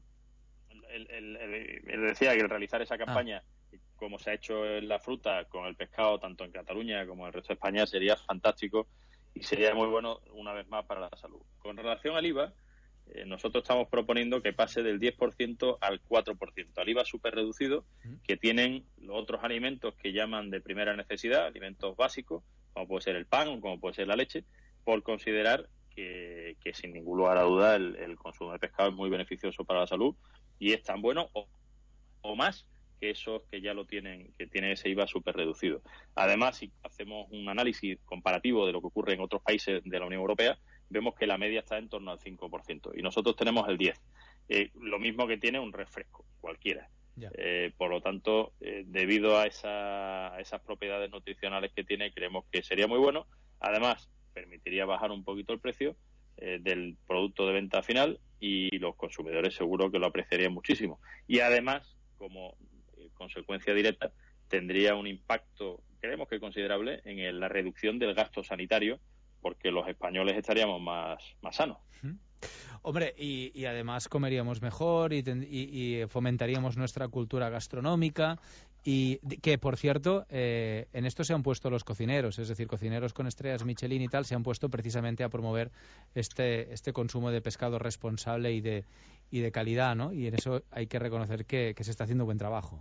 Speaker 8: el, el, el, el, decía que el realizar esa campaña, ah. como se ha hecho en la fruta con el pescado, tanto en Cataluña como en el resto de España, sería fantástico y sería muy bueno una vez más para la salud. Con relación al I V A, Eh, nosotros estamos proponiendo que pase del diez por ciento al cuatro por ciento, al I V A súper reducido, que tienen los otros alimentos que llaman de primera necesidad, alimentos básicos, como puede ser el pan o como puede ser la leche, por considerar que, que sin ningún lugar a duda el, el consumo de pescado es muy beneficioso para la salud y es tan bueno o, o más que esos que ya lo tienen, que tienen ese I V A súper reducido. Además, si hacemos un análisis comparativo de lo que ocurre en otros países de la Unión Europea, vemos que la media está en torno al cinco por ciento y nosotros tenemos el diez por ciento. Eh, lo mismo que tiene un refresco, cualquiera. Eh, por lo tanto, eh, debido a, esa, a esas propiedades nutricionales que tiene, creemos que sería muy bueno. Además, permitiría bajar un poquito el precio eh, del producto de venta final y los consumidores seguro que lo apreciarían muchísimo. Y además, como eh, consecuencia directa, tendría un impacto, creemos que considerable, en el, la reducción del gasto sanitario, porque los españoles estaríamos más, más sanos.
Speaker 6: Hombre, y, y además comeríamos mejor y, ten, y, y fomentaríamos nuestra cultura gastronómica y que, por cierto, eh, en esto se han puesto los cocineros, es decir, cocineros con estrellas Michelin y tal, se han puesto precisamente a promover este, este consumo de pescado responsable y de, y de calidad, ¿no? Y en eso hay que reconocer que, que se está haciendo buen trabajo.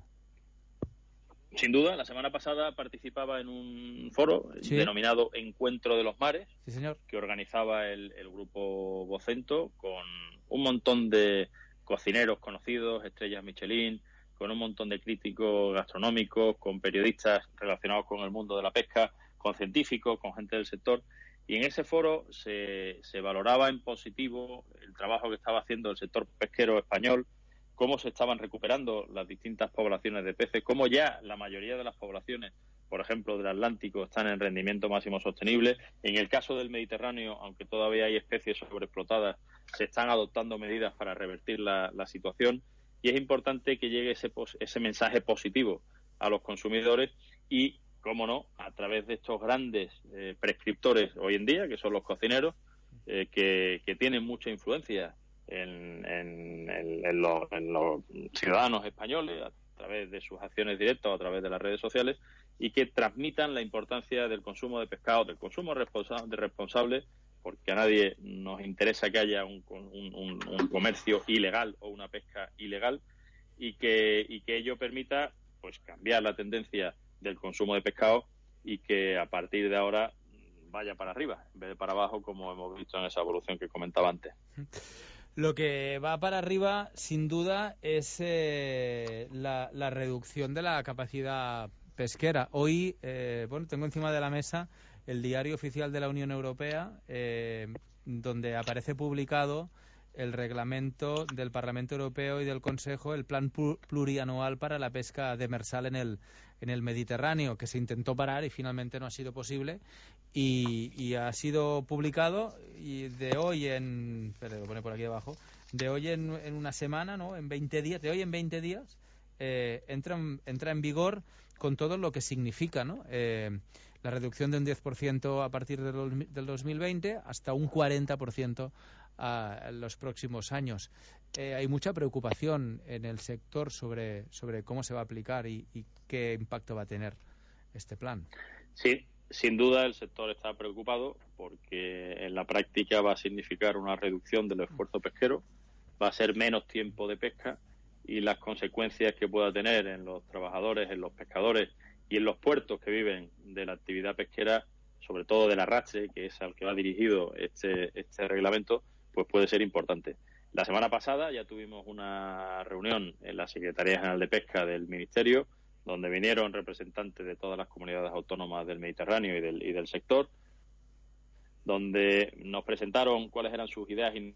Speaker 8: Sin duda, la semana pasada participaba en un foro ¿Sí? denominado Encuentro de los Mares,
Speaker 6: sí, señor.
Speaker 8: que organizaba el, el grupo Vocento con un montón de cocineros conocidos, estrellas Michelin, con un montón de críticos gastronómicos, con periodistas relacionados con el mundo de la pesca, con científicos, con gente del sector. Y en ese foro se, se valoraba en positivo el trabajo que estaba haciendo el sector pesquero español, cómo se estaban recuperando las distintas poblaciones de peces, cómo ya la mayoría de las poblaciones, por ejemplo, del Atlántico, están en rendimiento máximo sostenible. En el caso del Mediterráneo, aunque todavía hay especies sobreexplotadas, se están adoptando medidas para revertir la, la situación y es importante que llegue ese, ese mensaje positivo a los consumidores y, cómo no, a través de estos grandes eh, prescriptores hoy en día, que son los cocineros, eh, que, que tienen mucha influencia En, en, en, en, los, en los ciudadanos españoles a través de sus acciones directas o a través de las redes sociales y que transmitan la importancia del consumo de pescado, del consumo responsable, responsable porque a nadie nos interesa que haya un, un, un, un comercio ilegal o una pesca ilegal, y que, y que ello permita pues cambiar la tendencia del consumo de pescado y que a partir de ahora vaya para arriba en vez de para abajo, como hemos visto en esa evolución que comentaba antes.
Speaker 6: Lo que va para arriba, sin duda, es eh, la, la reducción de la capacidad pesquera. Hoy, eh, bueno, tengo encima de la mesa el diario oficial de la Unión Europea, eh, donde aparece publicado el reglamento del Parlamento Europeo y del Consejo, el plan plurianual para la pesca demersal en el, en el Mediterráneo, que se intentó parar y finalmente no ha sido posible, y, y ha sido publicado y de hoy en, espera, lo pone por aquí abajo, de hoy en, en una semana, ¿no? En veinte días, de hoy en veinte días, eh, entra, en, entra en vigor con todo lo que significa, ¿no? Eh, la reducción de un diez por ciento a partir del, del dos mil veinte hasta un cuarenta por ciento a los próximos años. Eh, hay mucha preocupación en el sector sobre, sobre cómo se va a aplicar y, y qué impacto va a tener este plan.
Speaker 8: Sí, sin duda el sector está preocupado porque en la práctica va a significar una reducción del esfuerzo pesquero, va a ser menos tiempo de pesca, y las consecuencias que pueda tener en los trabajadores, en los pescadores y en los puertos que viven de la actividad pesquera, sobre todo del arrastre, que es al que va dirigido este, este reglamento, pues puede ser importante. La semana pasada ya tuvimos una reunión en la Secretaría General de Pesca del Ministerio, donde vinieron representantes de todas las comunidades autónomas del Mediterráneo y del, y del sector, donde nos presentaron cuáles eran sus ideas y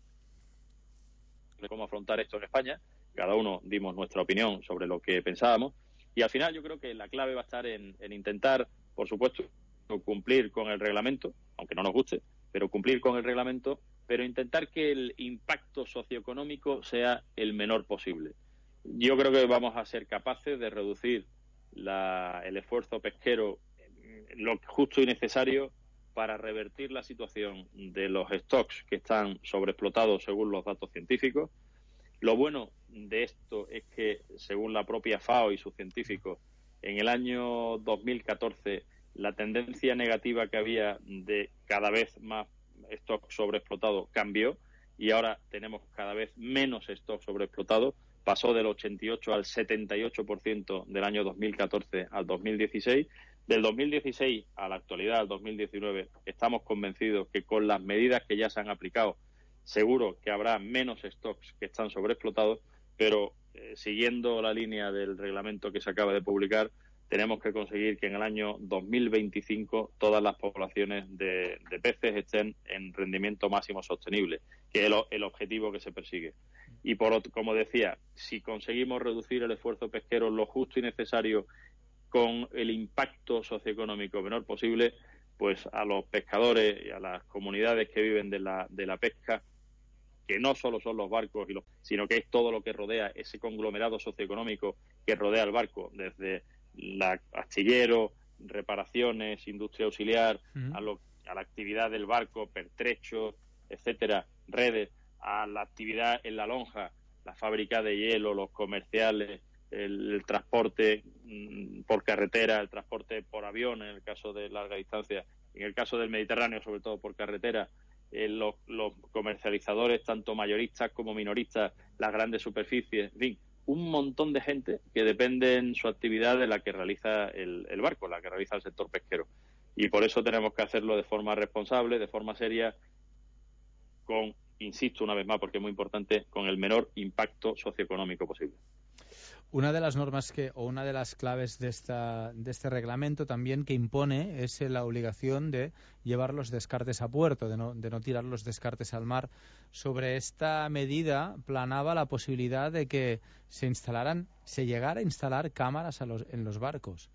Speaker 8: de cómo afrontar esto en España. Cada uno dimos nuestra opinión sobre lo que pensábamos, y al final yo creo que la clave va a estar en, en intentar, por supuesto, cumplir con el reglamento, aunque no nos guste, pero cumplir con el reglamento, pero intentar que el impacto socioeconómico sea el menor posible. Yo creo que vamos a ser capaces de reducir la, el esfuerzo pesquero lo justo y necesario para revertir la situación de los stocks que están sobreexplotados según los datos científicos. Lo bueno de esto es que, según la propia FAO y sus científicos, en el año dos mil catorce la tendencia negativa que había de cada vez más stock sobreexplotado cambió, y ahora tenemos cada vez menos stock sobreexplotado. Pasó del ochenta y ocho al setenta y ocho por ciento del año dos mil catorce al dos mil dieciséis. Del dos mil dieciséis a la actualidad, al dos mil diecinueve, estamos convencidos que con las medidas que ya se han aplicado, seguro que habrá menos stocks que están sobreexplotados, pero eh, siguiendo la línea del reglamento que se acaba de publicar, tenemos que conseguir que en el año dos mil veinticinco todas las poblaciones de, de peces estén en rendimiento máximo sostenible, que es el, el objetivo que se persigue. Y por otro, como decía, si conseguimos reducir el esfuerzo pesquero lo justo y necesario con el impacto socioeconómico menor posible, pues a los pescadores y a las comunidades que viven de la, de la pesca, que no solo son los barcos, y los, sino que es todo lo que rodea ese conglomerado socioeconómico que rodea el barco, desde la astillero, reparaciones, industria auxiliar, uh-huh. a, lo, a la actividad del barco, pertrechos, etcétera, redes, a la actividad en la lonja, la fábrica de hielo, los comerciales, el, el transporte mmm, por carretera, el transporte por avión en el caso de larga distancia, en el caso del Mediterráneo sobre todo por carretera, eh, los, los comercializadores tanto mayoristas como minoristas, las grandes superficies, en fin, un montón de gente que depende en su actividad de la que realiza el, el barco, la que realiza el sector pesquero. Y por eso tenemos que hacerlo de forma responsable, de forma seria, con, insisto una vez más, porque es muy importante, con el menor impacto socioeconómico posible.
Speaker 6: Una de las normas que, o una de las claves de, esta, de este reglamento también que impone es la obligación de llevar los descartes a puerto, de no, de no tirar los descartes al mar. Sobre esta medida planaba la posibilidad de que se instalaran, se llegara a instalar cámaras a los, en los barcos.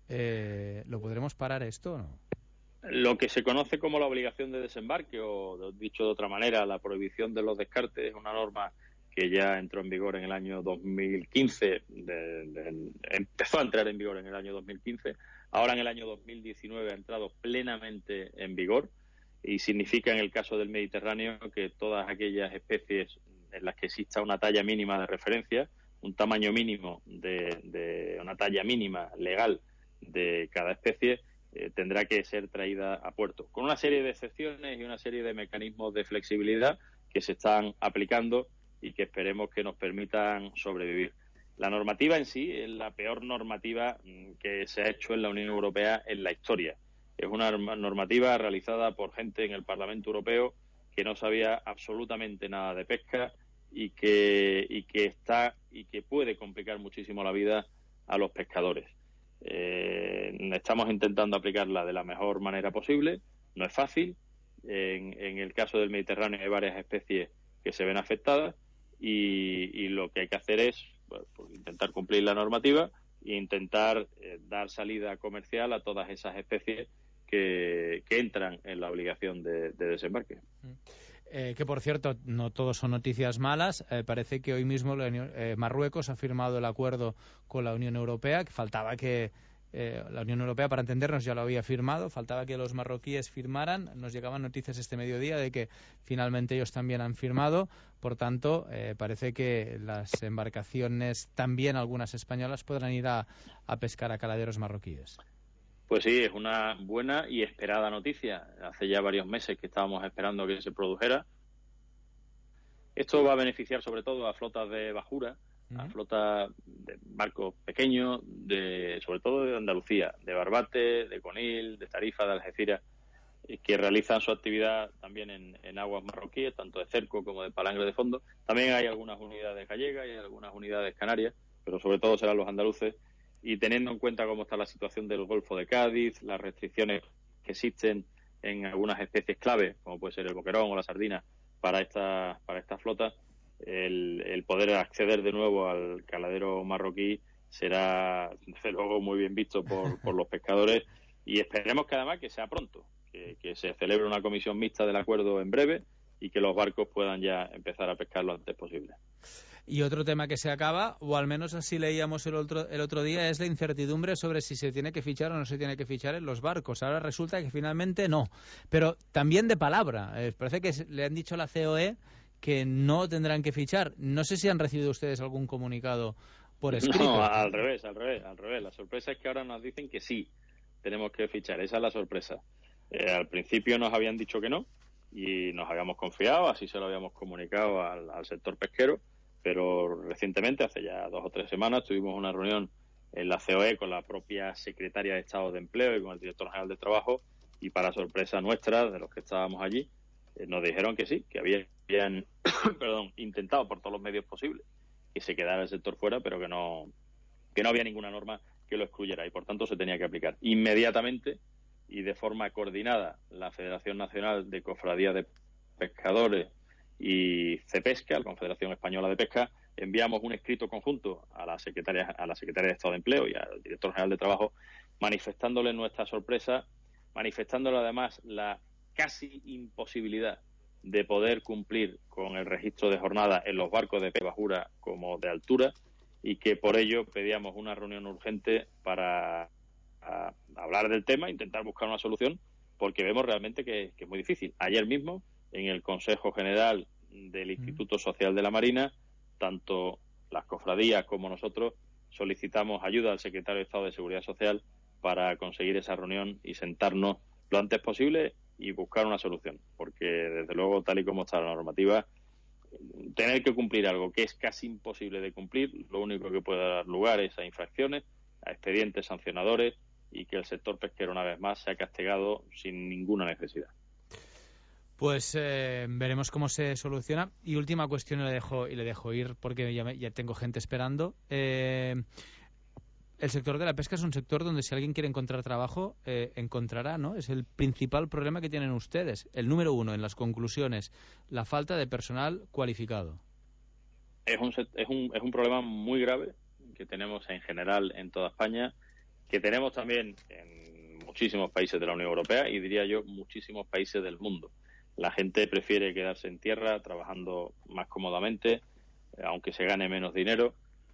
Speaker 6: Eh, ¿Lo podremos parar esto o no?
Speaker 8: Lo que se conoce como la obligación de desembarque, o dicho de otra manera, la prohibición de los descartes, es una norma que ya entró en vigor en el año dos mil quince, de, de, empezó a entrar en vigor en el año dos mil quince, ahora en el año dos mil diecinueve ha entrado plenamente en vigor, y significa en el caso del Mediterráneo que todas aquellas especies en las que exista una talla mínima de referencia, un tamaño mínimo de, de una talla mínima legal de cada especie, eh, tendrá que ser traída a puerto, con una serie de excepciones y una serie de mecanismos de flexibilidad que se están aplicando y que esperemos que nos permitan sobrevivir. La normativa en sí es la peor normativa que se ha hecho en la Unión Europea en la historia. Es una normativa realizada por gente en el Parlamento Europeo que no sabía absolutamente nada de pesca y que, y que está y que puede complicar muchísimo la vida a los pescadores. Eh, estamos intentando aplicarla de la mejor manera posible. No es fácil. En, en el caso del Mediterráneo hay varias especies que se ven afectadas y, y lo que hay que hacer es bueno, pues intentar cumplir la normativa e intentar eh, dar salida comercial a todas esas especies que, que entran en la obligación de, de desembarque.
Speaker 6: Eh, que, por cierto, no todos son noticias malas. Eh, parece que hoy mismo la Unión, eh, Marruecos ha firmado el acuerdo con la Unión Europea, que faltaba que eh, la Unión Europea, para entendernos, ya lo había firmado, faltaba que los marroquíes firmaran. Nos llegaban noticias este mediodía de que finalmente ellos también han firmado. Por tanto, eh, parece que las embarcaciones, también algunas españolas, podrán ir a, a pescar a caladeros marroquíes.
Speaker 8: Pues sí, es una buena y esperada noticia. Hace ya varios meses que estábamos esperando que se produjera. Esto va a beneficiar sobre todo a flotas de bajura, uh-huh. a flotas de barcos pequeños, de, sobre todo de Andalucía, de Barbate, de Conil, de Tarifa, de Algeciras, que realizan su actividad también en, en aguas marroquíes, tanto de cerco como de palangre de fondo. También hay algunas unidades gallegas y algunas unidades canarias, pero sobre todo serán los andaluces. Y teniendo en cuenta cómo está la situación del Golfo de Cádiz, las restricciones que existen en algunas especies clave, como puede ser el boquerón o la sardina, para esta, para esta flota, el, el poder acceder de nuevo al caladero marroquí será, desde luego, muy bien visto por, por los pescadores y esperemos que además que sea pronto, que, que se celebre una comisión mixta del acuerdo en breve y que los barcos puedan ya empezar a pescar lo antes posible.
Speaker 6: Y otro tema que se acaba, o al menos así leíamos el otro, el otro día, es la incertidumbre sobre si se tiene que fichar o no se tiene que fichar en los barcos. Ahora resulta que finalmente no. Pero también de palabra. Eh, parece que le han dicho a la C O E que no tendrán que fichar. No sé si han recibido ustedes algún comunicado por escrito.
Speaker 8: No, al revés, al revés, al revés. La sorpresa es que ahora nos dicen que sí tenemos que fichar. Esa es la sorpresa. Eh, al principio nos habían dicho que no y nos habíamos confiado, así se lo habíamos comunicado al, al sector pesquero. Pero recientemente, hace ya dos o tres semanas, tuvimos una reunión en la C O E con la propia secretaria de Estado de Empleo y con el director general de Trabajo y para sorpresa nuestra, de los que estábamos allí, eh, nos dijeron que sí, que habían perdón, intentado por todos los medios posibles que se quedara el sector fuera, pero que no, que no había ninguna norma que lo excluyera y por tanto se tenía que aplicar. Inmediatamente y de forma coordinada, la Federación Nacional de Cofradías de Pescadores y CEPESCA, la Confederación Española de Pesca, enviamos un escrito conjunto a la secretaria a la secretaria de Estado de Empleo y al director general de Trabajo manifestándole nuestra sorpresa, manifestándole además la casi imposibilidad de poder cumplir con el registro de jornada en los barcos de bajura como de altura y que por ello pedíamos una reunión urgente para a, hablar del tema, intentar buscar una solución, porque vemos realmente que, que es muy difícil. Ayer mismo en el Consejo General del Instituto Social de la Marina, tanto las cofradías como nosotros solicitamos ayuda al secretario de Estado de Seguridad Social para conseguir esa reunión y sentarnos lo antes posible y buscar una solución, porque desde luego, tal y como está la normativa, tener que cumplir algo que es casi imposible de cumplir, lo único que puede dar lugar es a infracciones, a expedientes sancionadores y que el sector pesquero una vez más sea castigado sin ninguna necesidad.
Speaker 6: Pues eh, veremos cómo se soluciona. Y última cuestión, y le dejo, y le dejo ir porque ya, me, ya tengo gente esperando. Eh, el sector de la pesca es un sector donde si alguien quiere encontrar trabajo, eh, encontrará, ¿no? Es el principal problema que tienen ustedes. El número uno, en las conclusiones, la falta de personal cualificado.
Speaker 8: Es un, es un, es un problema muy grave que tenemos en general en toda España, que tenemos también en muchísimos países de la Unión Europea y diría yo muchísimos países del mundo. La gente prefiere quedarse en tierra trabajando más cómodamente, aunque se gane menos dinero.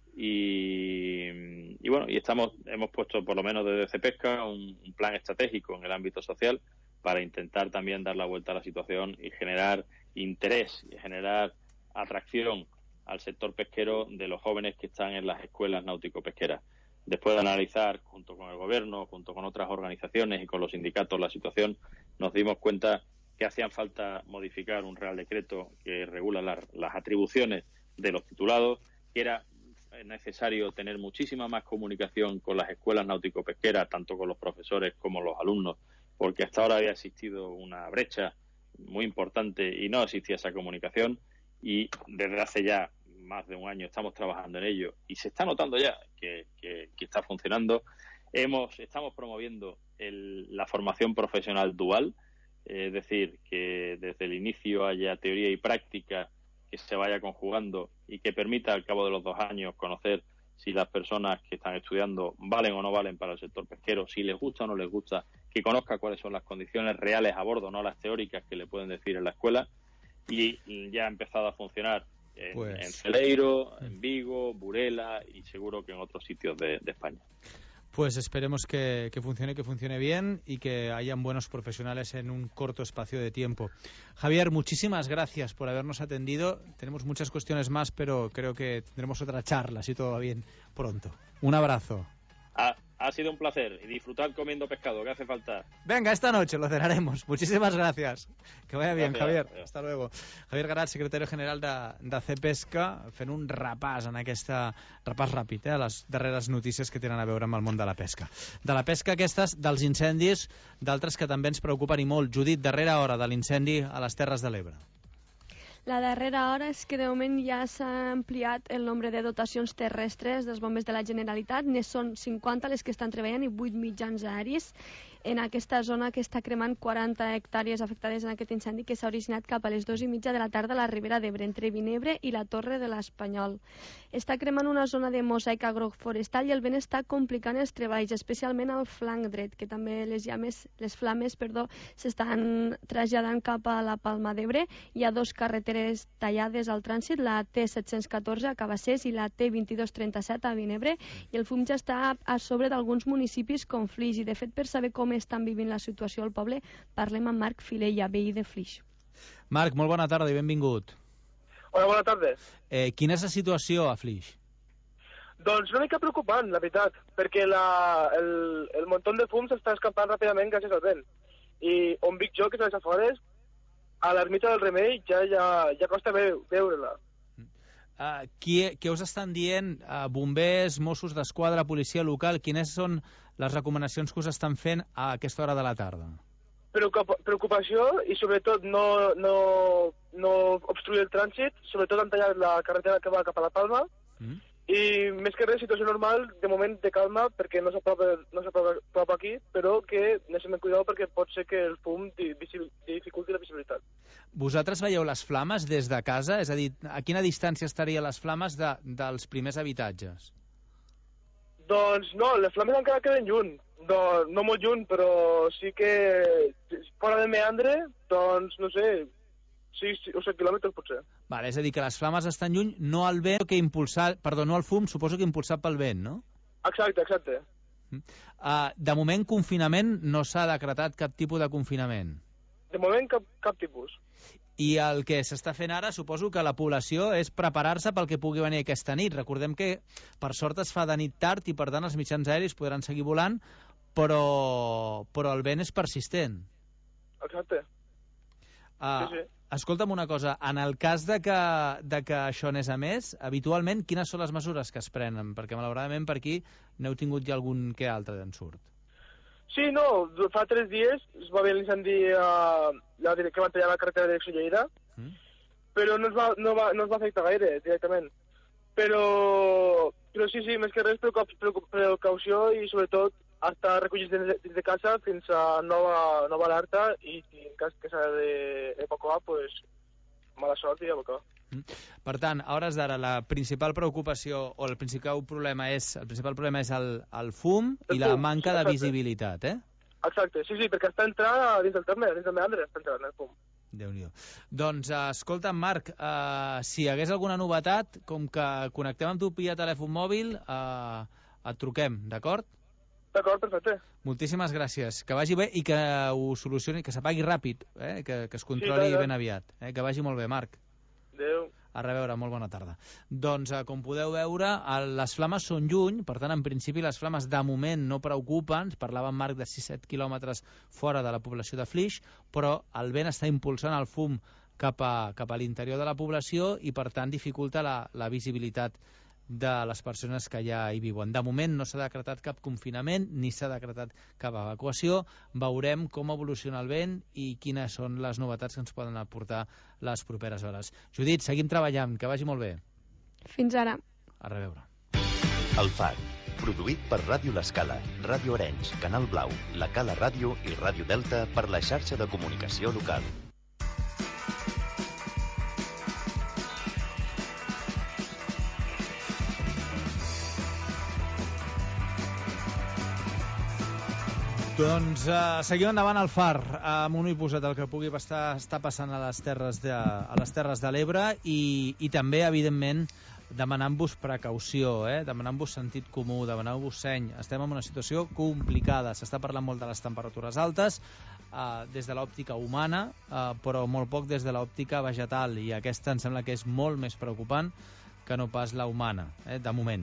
Speaker 8: Y, y bueno, y estamos hemos puesto por lo menos desde CEPESCA un, un plan estratégico en el ámbito social para intentar también dar la vuelta a la situación y generar interés y generar atracción al sector pesquero de los jóvenes que están en las escuelas náutico-pesqueras. Después de analizar, junto con el gobierno, junto con otras organizaciones y con los sindicatos, la situación, nos dimos cuenta que hacían falta modificar un Real Decreto que regula la, las atribuciones de los titulados, que era necesario tener muchísima más comunicación con las escuelas náutico-pesqueras, tanto con los profesores como los alumnos, porque hasta ahora había existido una brecha muy importante y no existía esa comunicación, y desde hace ya más de un año estamos trabajando en ello y se está notando ya que, que, que está funcionando. Hemos, estamos promoviendo el, la formación profesional dual, eh, es decir, que desde el inicio haya teoría y práctica que se vaya conjugando y que permita al cabo de los dos años conocer si las personas que están estudiando valen o no valen para el sector pesquero, si les gusta o no les gusta, que conozca cuáles son las condiciones reales a bordo, no las teóricas que le pueden decir en la escuela. Y ya ha empezado a funcionar en, pues... en Celeiro, en Vigo, Burela y seguro que en otros sitios de, de España.
Speaker 6: Pues esperemos que, que funcione, que funcione bien y que hayan buenos profesionales en un corto espacio de tiempo. Javier, muchísimas gracias por habernos atendido. Tenemos muchas cuestiones más, pero creo que tendremos otra charla, si todo va bien, pronto. Un abrazo.
Speaker 8: Ha, ha sido un placer y disfrutad comiendo pescado, que hace falta.
Speaker 6: Venga, esta noche lo cenaremos. Muchísimas gracias. Que vaya bien,
Speaker 8: Gràcies.
Speaker 6: Javier. Hasta luego. Javier Garat, secretari general de, de CEPESCA, fent un repàs en aquesta repàs ràpid, eh, a les darreres notícies que tenen a veure amb el món de la pesca. De la pesca aquestes, dels incendis, d'altres que també ens preocupen i molt. Judit, darrera hora de l'incendi a les Terres de l'Ebre.
Speaker 10: La darrera hora és que de moment ja s'ha ampliat el nombre de dotacions terrestres dels bombers de la Generalitat. Ne són cinquanta les que estan treballant i vuit mitjans aeris en aquesta zona que està cremant quaranta hectàrees afectades en aquest incendi que s'ha originat cap a les dues i mitja de la tarda a la Ribera d'Ebre, entre Vinebre i la Torre de l'Espanyol. Està cremant una zona de mosaic agroforestal i el vent està complicant els treballs, especialment al flanc dret, que també les llames, les flames, perdó, s'estan traslladant cap a la Palma d'Ebre. Hi ha dos carreteres tallades al trànsit, la T set-cents catorze a Cabassers i la T vint-i-dos trenta-set a Vinebre, i el fum ja està a sobre d'alguns municipis com Flix, i de fet per saber com estan vivint la situació al poble parlem amb Marc Filella, veí de Flix.
Speaker 6: Marc, molt bona tarda i benvingut.
Speaker 11: Hola, bona tarda.
Speaker 6: Eh, quina és la situació a Flix?
Speaker 11: Doncs una mica preocupant, la veritat, perquè la, el, el muntó de fum s'està escampant ràpidament gràcies al vent. I on vic jo, que és a les afores, a l'ermita del Remei ja, ja, ja costa veure-la.
Speaker 6: Uh, qui, què us estan dient uh, bombers, Mossos d'Esquadra, policia local? Quines són les recomanacions que us estan fent a aquesta hora de la tarda?
Speaker 11: Preocupació i sobretot no, no, no obstruir el trànsit, sobretot han tallat la carretera que va cap a la Palma, mm. i més que res, situació normal, de moment de calma, perquè no s'apropa no s'apropa aquí, però que necessitem cuidar perquè pot ser que el fum dificulti la visibilitat.
Speaker 6: Vosaltres veieu les flames des de casa? És a dir, a quina distància estarien les flames de, dels primers habitatges?
Speaker 11: Doncs no, les flames encara queden lluny. No, no molt lluny, però sí que fora del meandre, doncs, no sé, sis o set quilòmetres potser.
Speaker 6: Vale, és a dir, que les flames estan lluny, no el vent que impulsat, perdó, no el fum, suposo que impulsat pel vent, no?
Speaker 11: Exacte, exacte.
Speaker 6: Uh, de moment, confinament, no s'ha decretat cap tipus de confinament?
Speaker 11: De moment, cap, cap tipus.
Speaker 6: I el que s'està fent ara, suposo que la població és preparar-se pel que pugui venir aquesta nit. Recordem que, per sort, es fa de nit tard i, per tant, els mitjans aeris podran seguir volant, però, però el vent és persistent.
Speaker 11: Exacte.
Speaker 6: Uh,
Speaker 11: sí, sí.
Speaker 6: Escolta'm una cosa, en el cas de que, de que això anés a més, habitualment, quines són les mesures que es prenen? Perquè, malauradament, per aquí n'heu tingut ja algun que altre d'en surt.
Speaker 11: Sí, no, fa tres dies es va haver l'incendi uh, que van tallar la carretera de direcció Lleida, mm. però no es, va, no, va, no es va afectar gaire directament. Però, però sí, sí, més que res precaució i sobretot estar recollits dins de casa fins a nova, nova alerta i si en cas que s'ha d'evacuar, pues, mala sort i evacuar.
Speaker 6: Per tant, a hores d'ara, la principal preocupació o el principal problema és el principal problema és el, el fum el i la fum, manca sí, de visibilitat, eh?
Speaker 11: Exacte, sí, sí, perquè està entrant dins del terme, dins del meandre, està entrant el fum.
Speaker 6: Déu-n'hi-do. Doncs, uh, escolta'm, Marc, uh, si hi hagués alguna novetat, com que connectem amb tu via telèfon mòbil, uh, et truquem, d'acord?
Speaker 11: D'acord, perfecte.
Speaker 6: Moltíssimes gràcies. Que vagi bé i que ho solucioni, que s'apagui ràpid, eh? que, que es controli sí, ben aviat. Eh? Que vagi molt bé, Marc.
Speaker 11: Adéu.
Speaker 6: A reveure, molt bona tarda. Doncs, eh, com podeu veure, el, les flames són lluny, per tant, en principi, les flames de moment no preocupen. Parlava en Marc de sis a set quilòmetres fora de la població de Flix, però el vent està impulsant el fum cap a, cap a l'interior de la població i, per tant, dificulta la, la visibilitat de les persones que ja hi viuen. De moment no s'ha decretat cap confinament ni s'ha decretat cap evacuació. Veurem com evoluciona el vent i quines són les novetats que ens poden aportar les properes hores. Judit, seguim treballant, que vagi molt bé.
Speaker 10: Fins ara.
Speaker 6: A reveure.
Speaker 5: El Far, produït per Ràdio L'Escala, Ràdio Arenys, Canal Blau, La Cala Ràdio i Ràdio Delta per la xarxa de comunicació local.
Speaker 6: Doncs uh, seguim endavant al Far, amb un ull posat el que pugui estar, estar passant a les Terres de, a les Terres de l'Ebre i, i també, evidentment, demanant-vos precaució, eh? demanant-vos sentit comú, demanant-vos seny. Estem en una situació complicada, s'està parlant molt de les temperatures altes, uh, des de l'òptica humana, uh, però molt poc des de l'òptica vegetal, i aquesta em sembla que és molt més preocupant que no pas la humana, eh? de moment.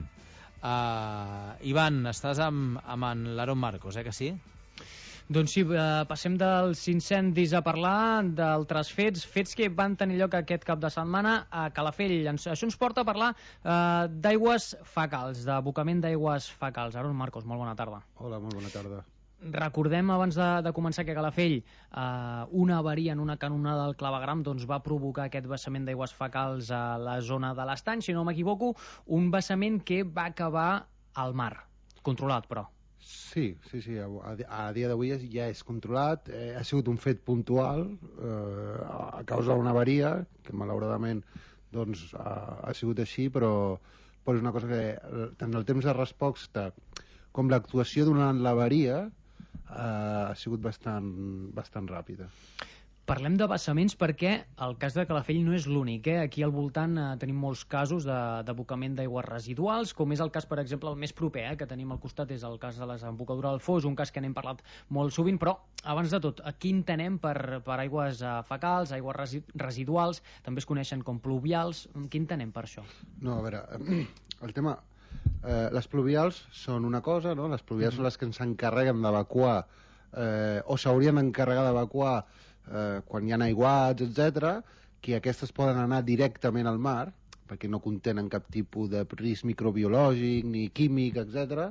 Speaker 6: Uh, Ivan, estàs amb, amb en l'Aaron Marcos, eh que sí?
Speaker 12: Doncs sí, eh, passem dels incendis a parlar d'altres fets, fets que van tenir lloc aquest cap de setmana a Calafell. Això ens porta a parlar eh, d'aigües fecals, d'abocament d'aigües fecals. Aaron Marcos, molt bona tarda.
Speaker 13: Hola, molt bona tarda.
Speaker 12: Recordem, abans de, de començar, que a Calafell eh, una avaria en una canonada del clavegram doncs, va provocar aquest vessament d'aigües fecals a la zona de l'Estany, si no m'equivoco, un vessament que va acabar al mar, controlat, però.
Speaker 13: Sí, sí, sí, a, a dia d'avui ja és controlat, eh, ha sigut un fet puntual eh, a causa d'una avaria, que malauradament doncs, ha, ha sigut així, però, però és una cosa que tant el temps de resposta com l'actuació durant l'avaria eh, ha sigut bastant, bastant ràpida.
Speaker 12: Parlem de vessaments perquè el cas de Calafell no és l'únic. Eh? Aquí al voltant eh, tenim molts casos d'abocament d'aigües residuals, com és el cas, per exemple, el més proper, eh, que tenim al costat, és el cas de la desembocadura del Foix, un cas que n'hem parlat molt sovint, però abans de tot, aquí entenem per, per aigües eh, fecals, aigües resi residuals, també es coneixen com pluvials. Què entenem per això?
Speaker 13: No, a veure, el tema... Eh, les pluvials són una cosa, no? Les pluvials mm. són les que ens encarreguen d'evacuar eh, o s'haurien d'encarregar d'evacuar eh, quan hi ha aiguats, etcètera, que aquestes poden anar directament al mar, perquè no contenen cap tipus de risc microbiològic ni químic, etcètera.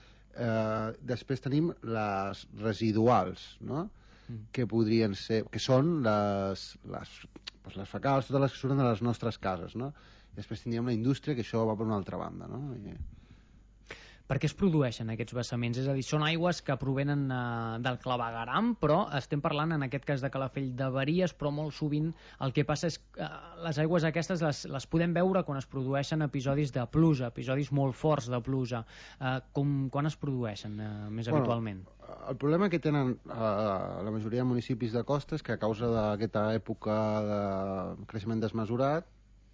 Speaker 13: Eh, després tenim les residuals, no? Mm. que podrien ser, que són les, les, doncs les fecals, totes les que surten de les nostres cases, no? I després tindríem la indústria, que això va per una altra banda, no? I...
Speaker 12: Per què es produeixen aquests vessaments? És a dir, són aigües que provenen eh, del clavegueram, però estem parlant, en aquest cas de Calafell, d'avaries, però molt sovint el que passa és que eh, les aigües aquestes les, les podem veure quan es produeixen episodis de pluja, episodis molt forts de pluja. Eh, com, quan es produeixen eh, més bueno, habitualment?
Speaker 13: El problema que tenen eh, la majoria de municipis de costa és que a causa d'aquesta època de creixement desmesurat,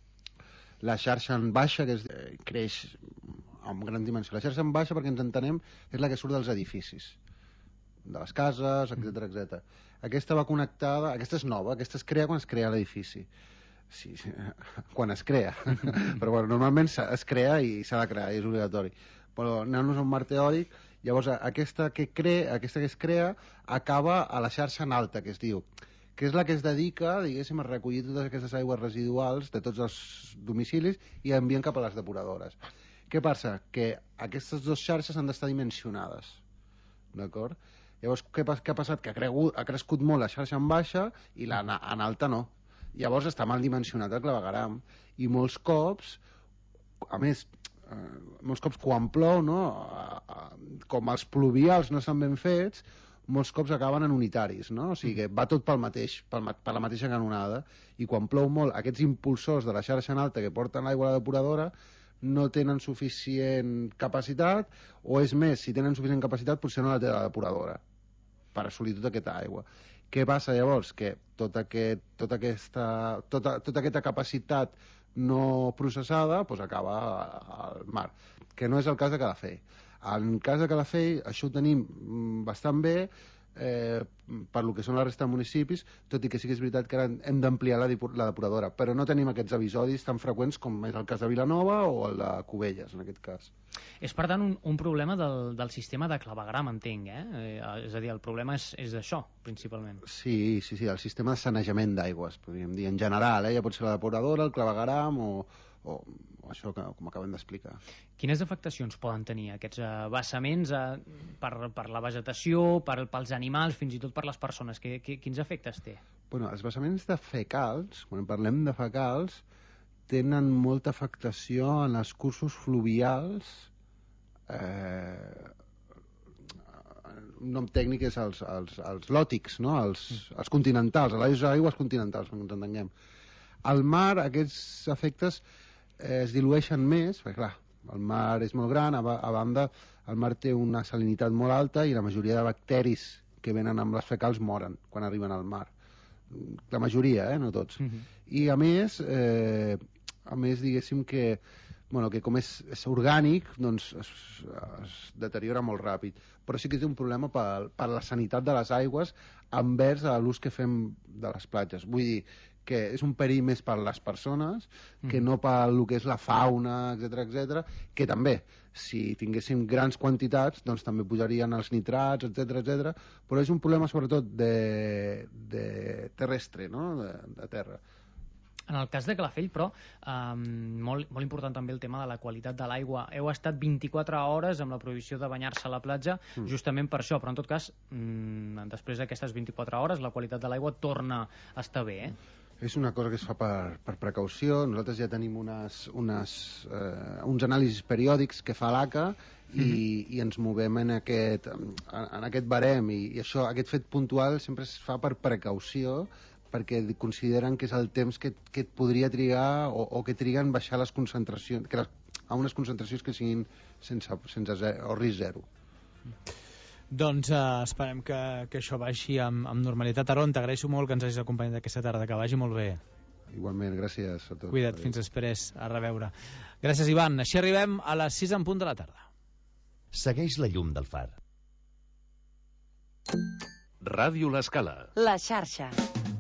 Speaker 13: la xarxa en baixa, que es, eh, creix amb gran dimensió. La xarxa en baixa, perquè ens entenem, és la que surt dels edificis, de les cases, etcètera, etcètera. Aquesta va connectada, aquesta és nova, aquesta es crea quan es crea l'edifici. Sí, sí, quan es crea. Però bueno, normalment es crea i s'ha de crear, i és obligatori. Però anem-nos a un mar teòric, llavors aquesta que, crea, aquesta que es crea acaba a la xarxa en alta, que es diu, que és la que es dedica, diguéssim, a recollir totes aquestes aigües residuals de tots els domicilis i a envien cap a les depuradores. Què passa? Que aquestes dues xarxes han d'estar dimensionades, d'acord? Llavors, què, què ha passat? Que ha, cregut, ha crescut molt la xarxa en baixa i la en alta no. Llavors està mal dimensionat el clavegueram i molts cops, a més, eh, molts cops quan plou, no? Com els pluvials no estan ben fets, molts cops acaben en unitaris, no? O sigui que va tot pel mateix, pel, per la mateixa canonada, i quan plou molt, aquests impulsors de la xarxa en alta que porten l'aigua a la depuradora no tenen suficient capacitat, o és més, si tenen suficient capacitat potser no la té la depuradora per assolir tota aquesta aigua. Què passa llavors? Que tota, aquest, tota, aquesta, tota, tota aquesta capacitat no processada doncs acaba al mar, que no és el cas de Calafell. En el cas de Calafell això ho tenim bastant bé, eh, per lo que són la resta de municipis, tot i que sí que és veritat que ara hem d'ampliar la, la depuradora, però no tenim aquests episodis tan freqüents com és el cas de Vilanova o el de Cubelles, en aquest cas.
Speaker 12: És, per tant, un, un problema del, del sistema de clavegram, entenc, eh? eh? És a dir, el problema és, és d'això, principalment.
Speaker 13: Sí, sí, sí, el sistema de sanejament d'aigües, podríem dir, en general, eh? Ja pot ser la depuradora, el clavegram o, o, o això que, com acabem d'explicar.
Speaker 12: Quines afectacions poden tenir aquests uh, vessaments uh, per, per la vegetació, per, pels animals, fins i tot per les persones? Que, que, quins efectes té?
Speaker 13: Bueno, els vessaments de fecals, quan parlem de fecals, tenen molta afectació en els cursos fluvials. Eh, un nom tècnic és els, els, els lòtics, no? els, els continentals, les aigües continentals, que ens entenguem. Al mar aquests efectes eh, es dilueixen més, perquè clar, el mar és molt gran, a, a banda el mar té una salinitat molt alta i la majoria de bacteris que venen amb les fecals moren quan arriben al mar. La majoria, eh? No tots. Uh-huh. I a més, eh, a més diguéssim que, bueno, que com és, és orgànic, doncs es, es deteriora molt ràpid. Però sí que té un problema per, per la sanitat de les aigües envers a l'ús que fem de les platges. Vull dir que és un perill més per les persones que no per el que és la fauna, etcètera, etcètera, que també, si tinguéssim grans quantitats, doncs també pujarien els nitrats, etcètera, etcètera, però és un problema sobretot de, de terrestre, no? de, de terra.
Speaker 12: En el cas de Calafell, però, um, molt, molt important també el tema de la qualitat de l'aigua. Heu estat vint-i-quatre hores amb la prohibició de banyar-se a la platja, mm. justament per això, però en tot cas, mm, després d'aquestes vint-i-quatre hores, la qualitat de l'aigua torna a estar bé, eh?
Speaker 13: És una cosa que es fa per, per precaució. Nosaltres ja tenim unes, unes, eh, uns anàlisis periòdics que fa l'A C A i, mm-hmm. i ens movem en aquest, en, en aquest barem i, i això, aquest fet puntual sempre es fa per precaució perquè consideren que és el temps que, que et podria trigar o, o que triguen baixar les concentracions, que les, a unes concentracions que siguin sense, sense zero, o risc zero.
Speaker 6: Doncs uh, esperem que, que això vagi amb, amb normalitat. Aron, t'agraeixo molt que ens hagis acompanyat aquesta tarda, que vagi molt bé.
Speaker 13: Igualment, gràcies a tots.
Speaker 6: Cuida't, fins després, a reveure. Gràcies, Ivan. Així arribem a les sis en punt de la tarda.
Speaker 5: Segueix la llum del far.
Speaker 3: Ràdio L'Escala.
Speaker 2: La xarxa.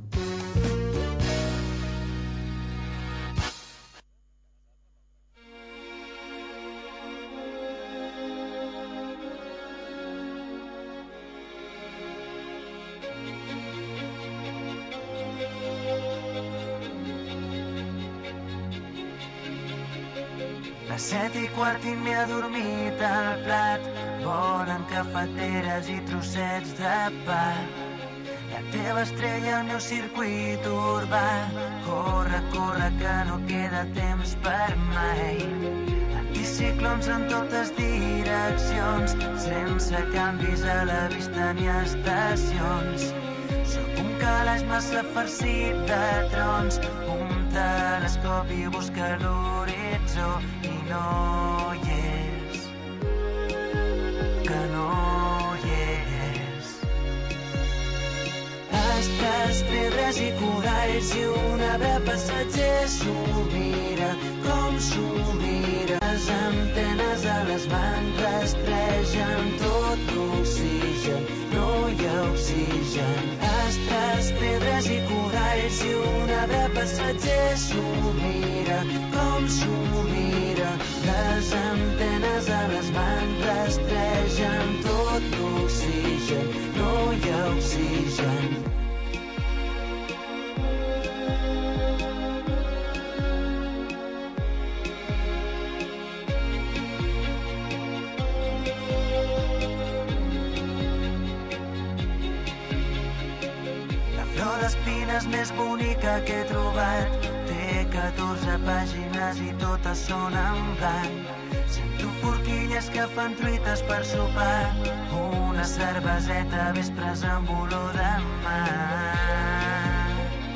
Speaker 14: A set i quart i m'he adormit al plat, volen cafeteres i trossets de pa. La teva estrella al meu circuit urbà, corre, corre, que no queda temps per mai. Anticiclons en totes direccions, sense canvis a la vista ni estacions. Sóc un calaix massa farcit de trons, un telescopi busca l'horitzó i no hi és, que no hi és. Astres, pedres i coralls i un arbre passatger s'ho mira, com s'ho mira. Les antenes a les mans rastregen tot l'oxigen, no hi ha oxigen. Astres, pedres i coralls i un arbre passatger s'ho mira, com s'ho mira. Les antenes a les mans rastregen tot l'oxigen, no hi ha oxigen. L'espines més bonica que he trobat, té catorze pàgines i totes són en blanc. Sento forquilles que fan truites per sopar, una cerveseta a vespres amb olor de mar.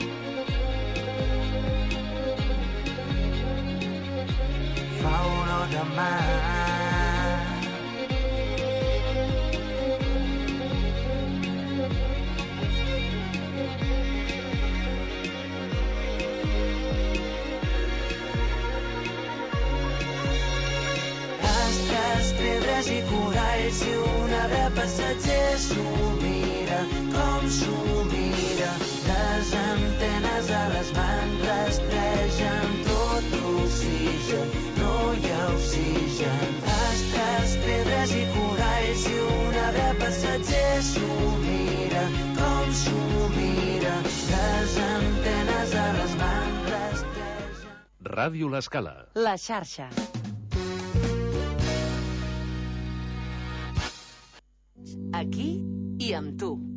Speaker 14: Fa olor de mar. Pedres i coralls i un arbre passatger s'ho mira, mira, com s'ho mira. Les antenes a les mans rastregen tot l'oxigen, no hi ha oxigen. Astres, pedres i coralls i un arbre passatger s'ho mira, com s'ho mira. Les antenes a les mans rastregen.
Speaker 3: Ràdio L'Escala.
Speaker 2: La xarxa. Aquí i amb tu.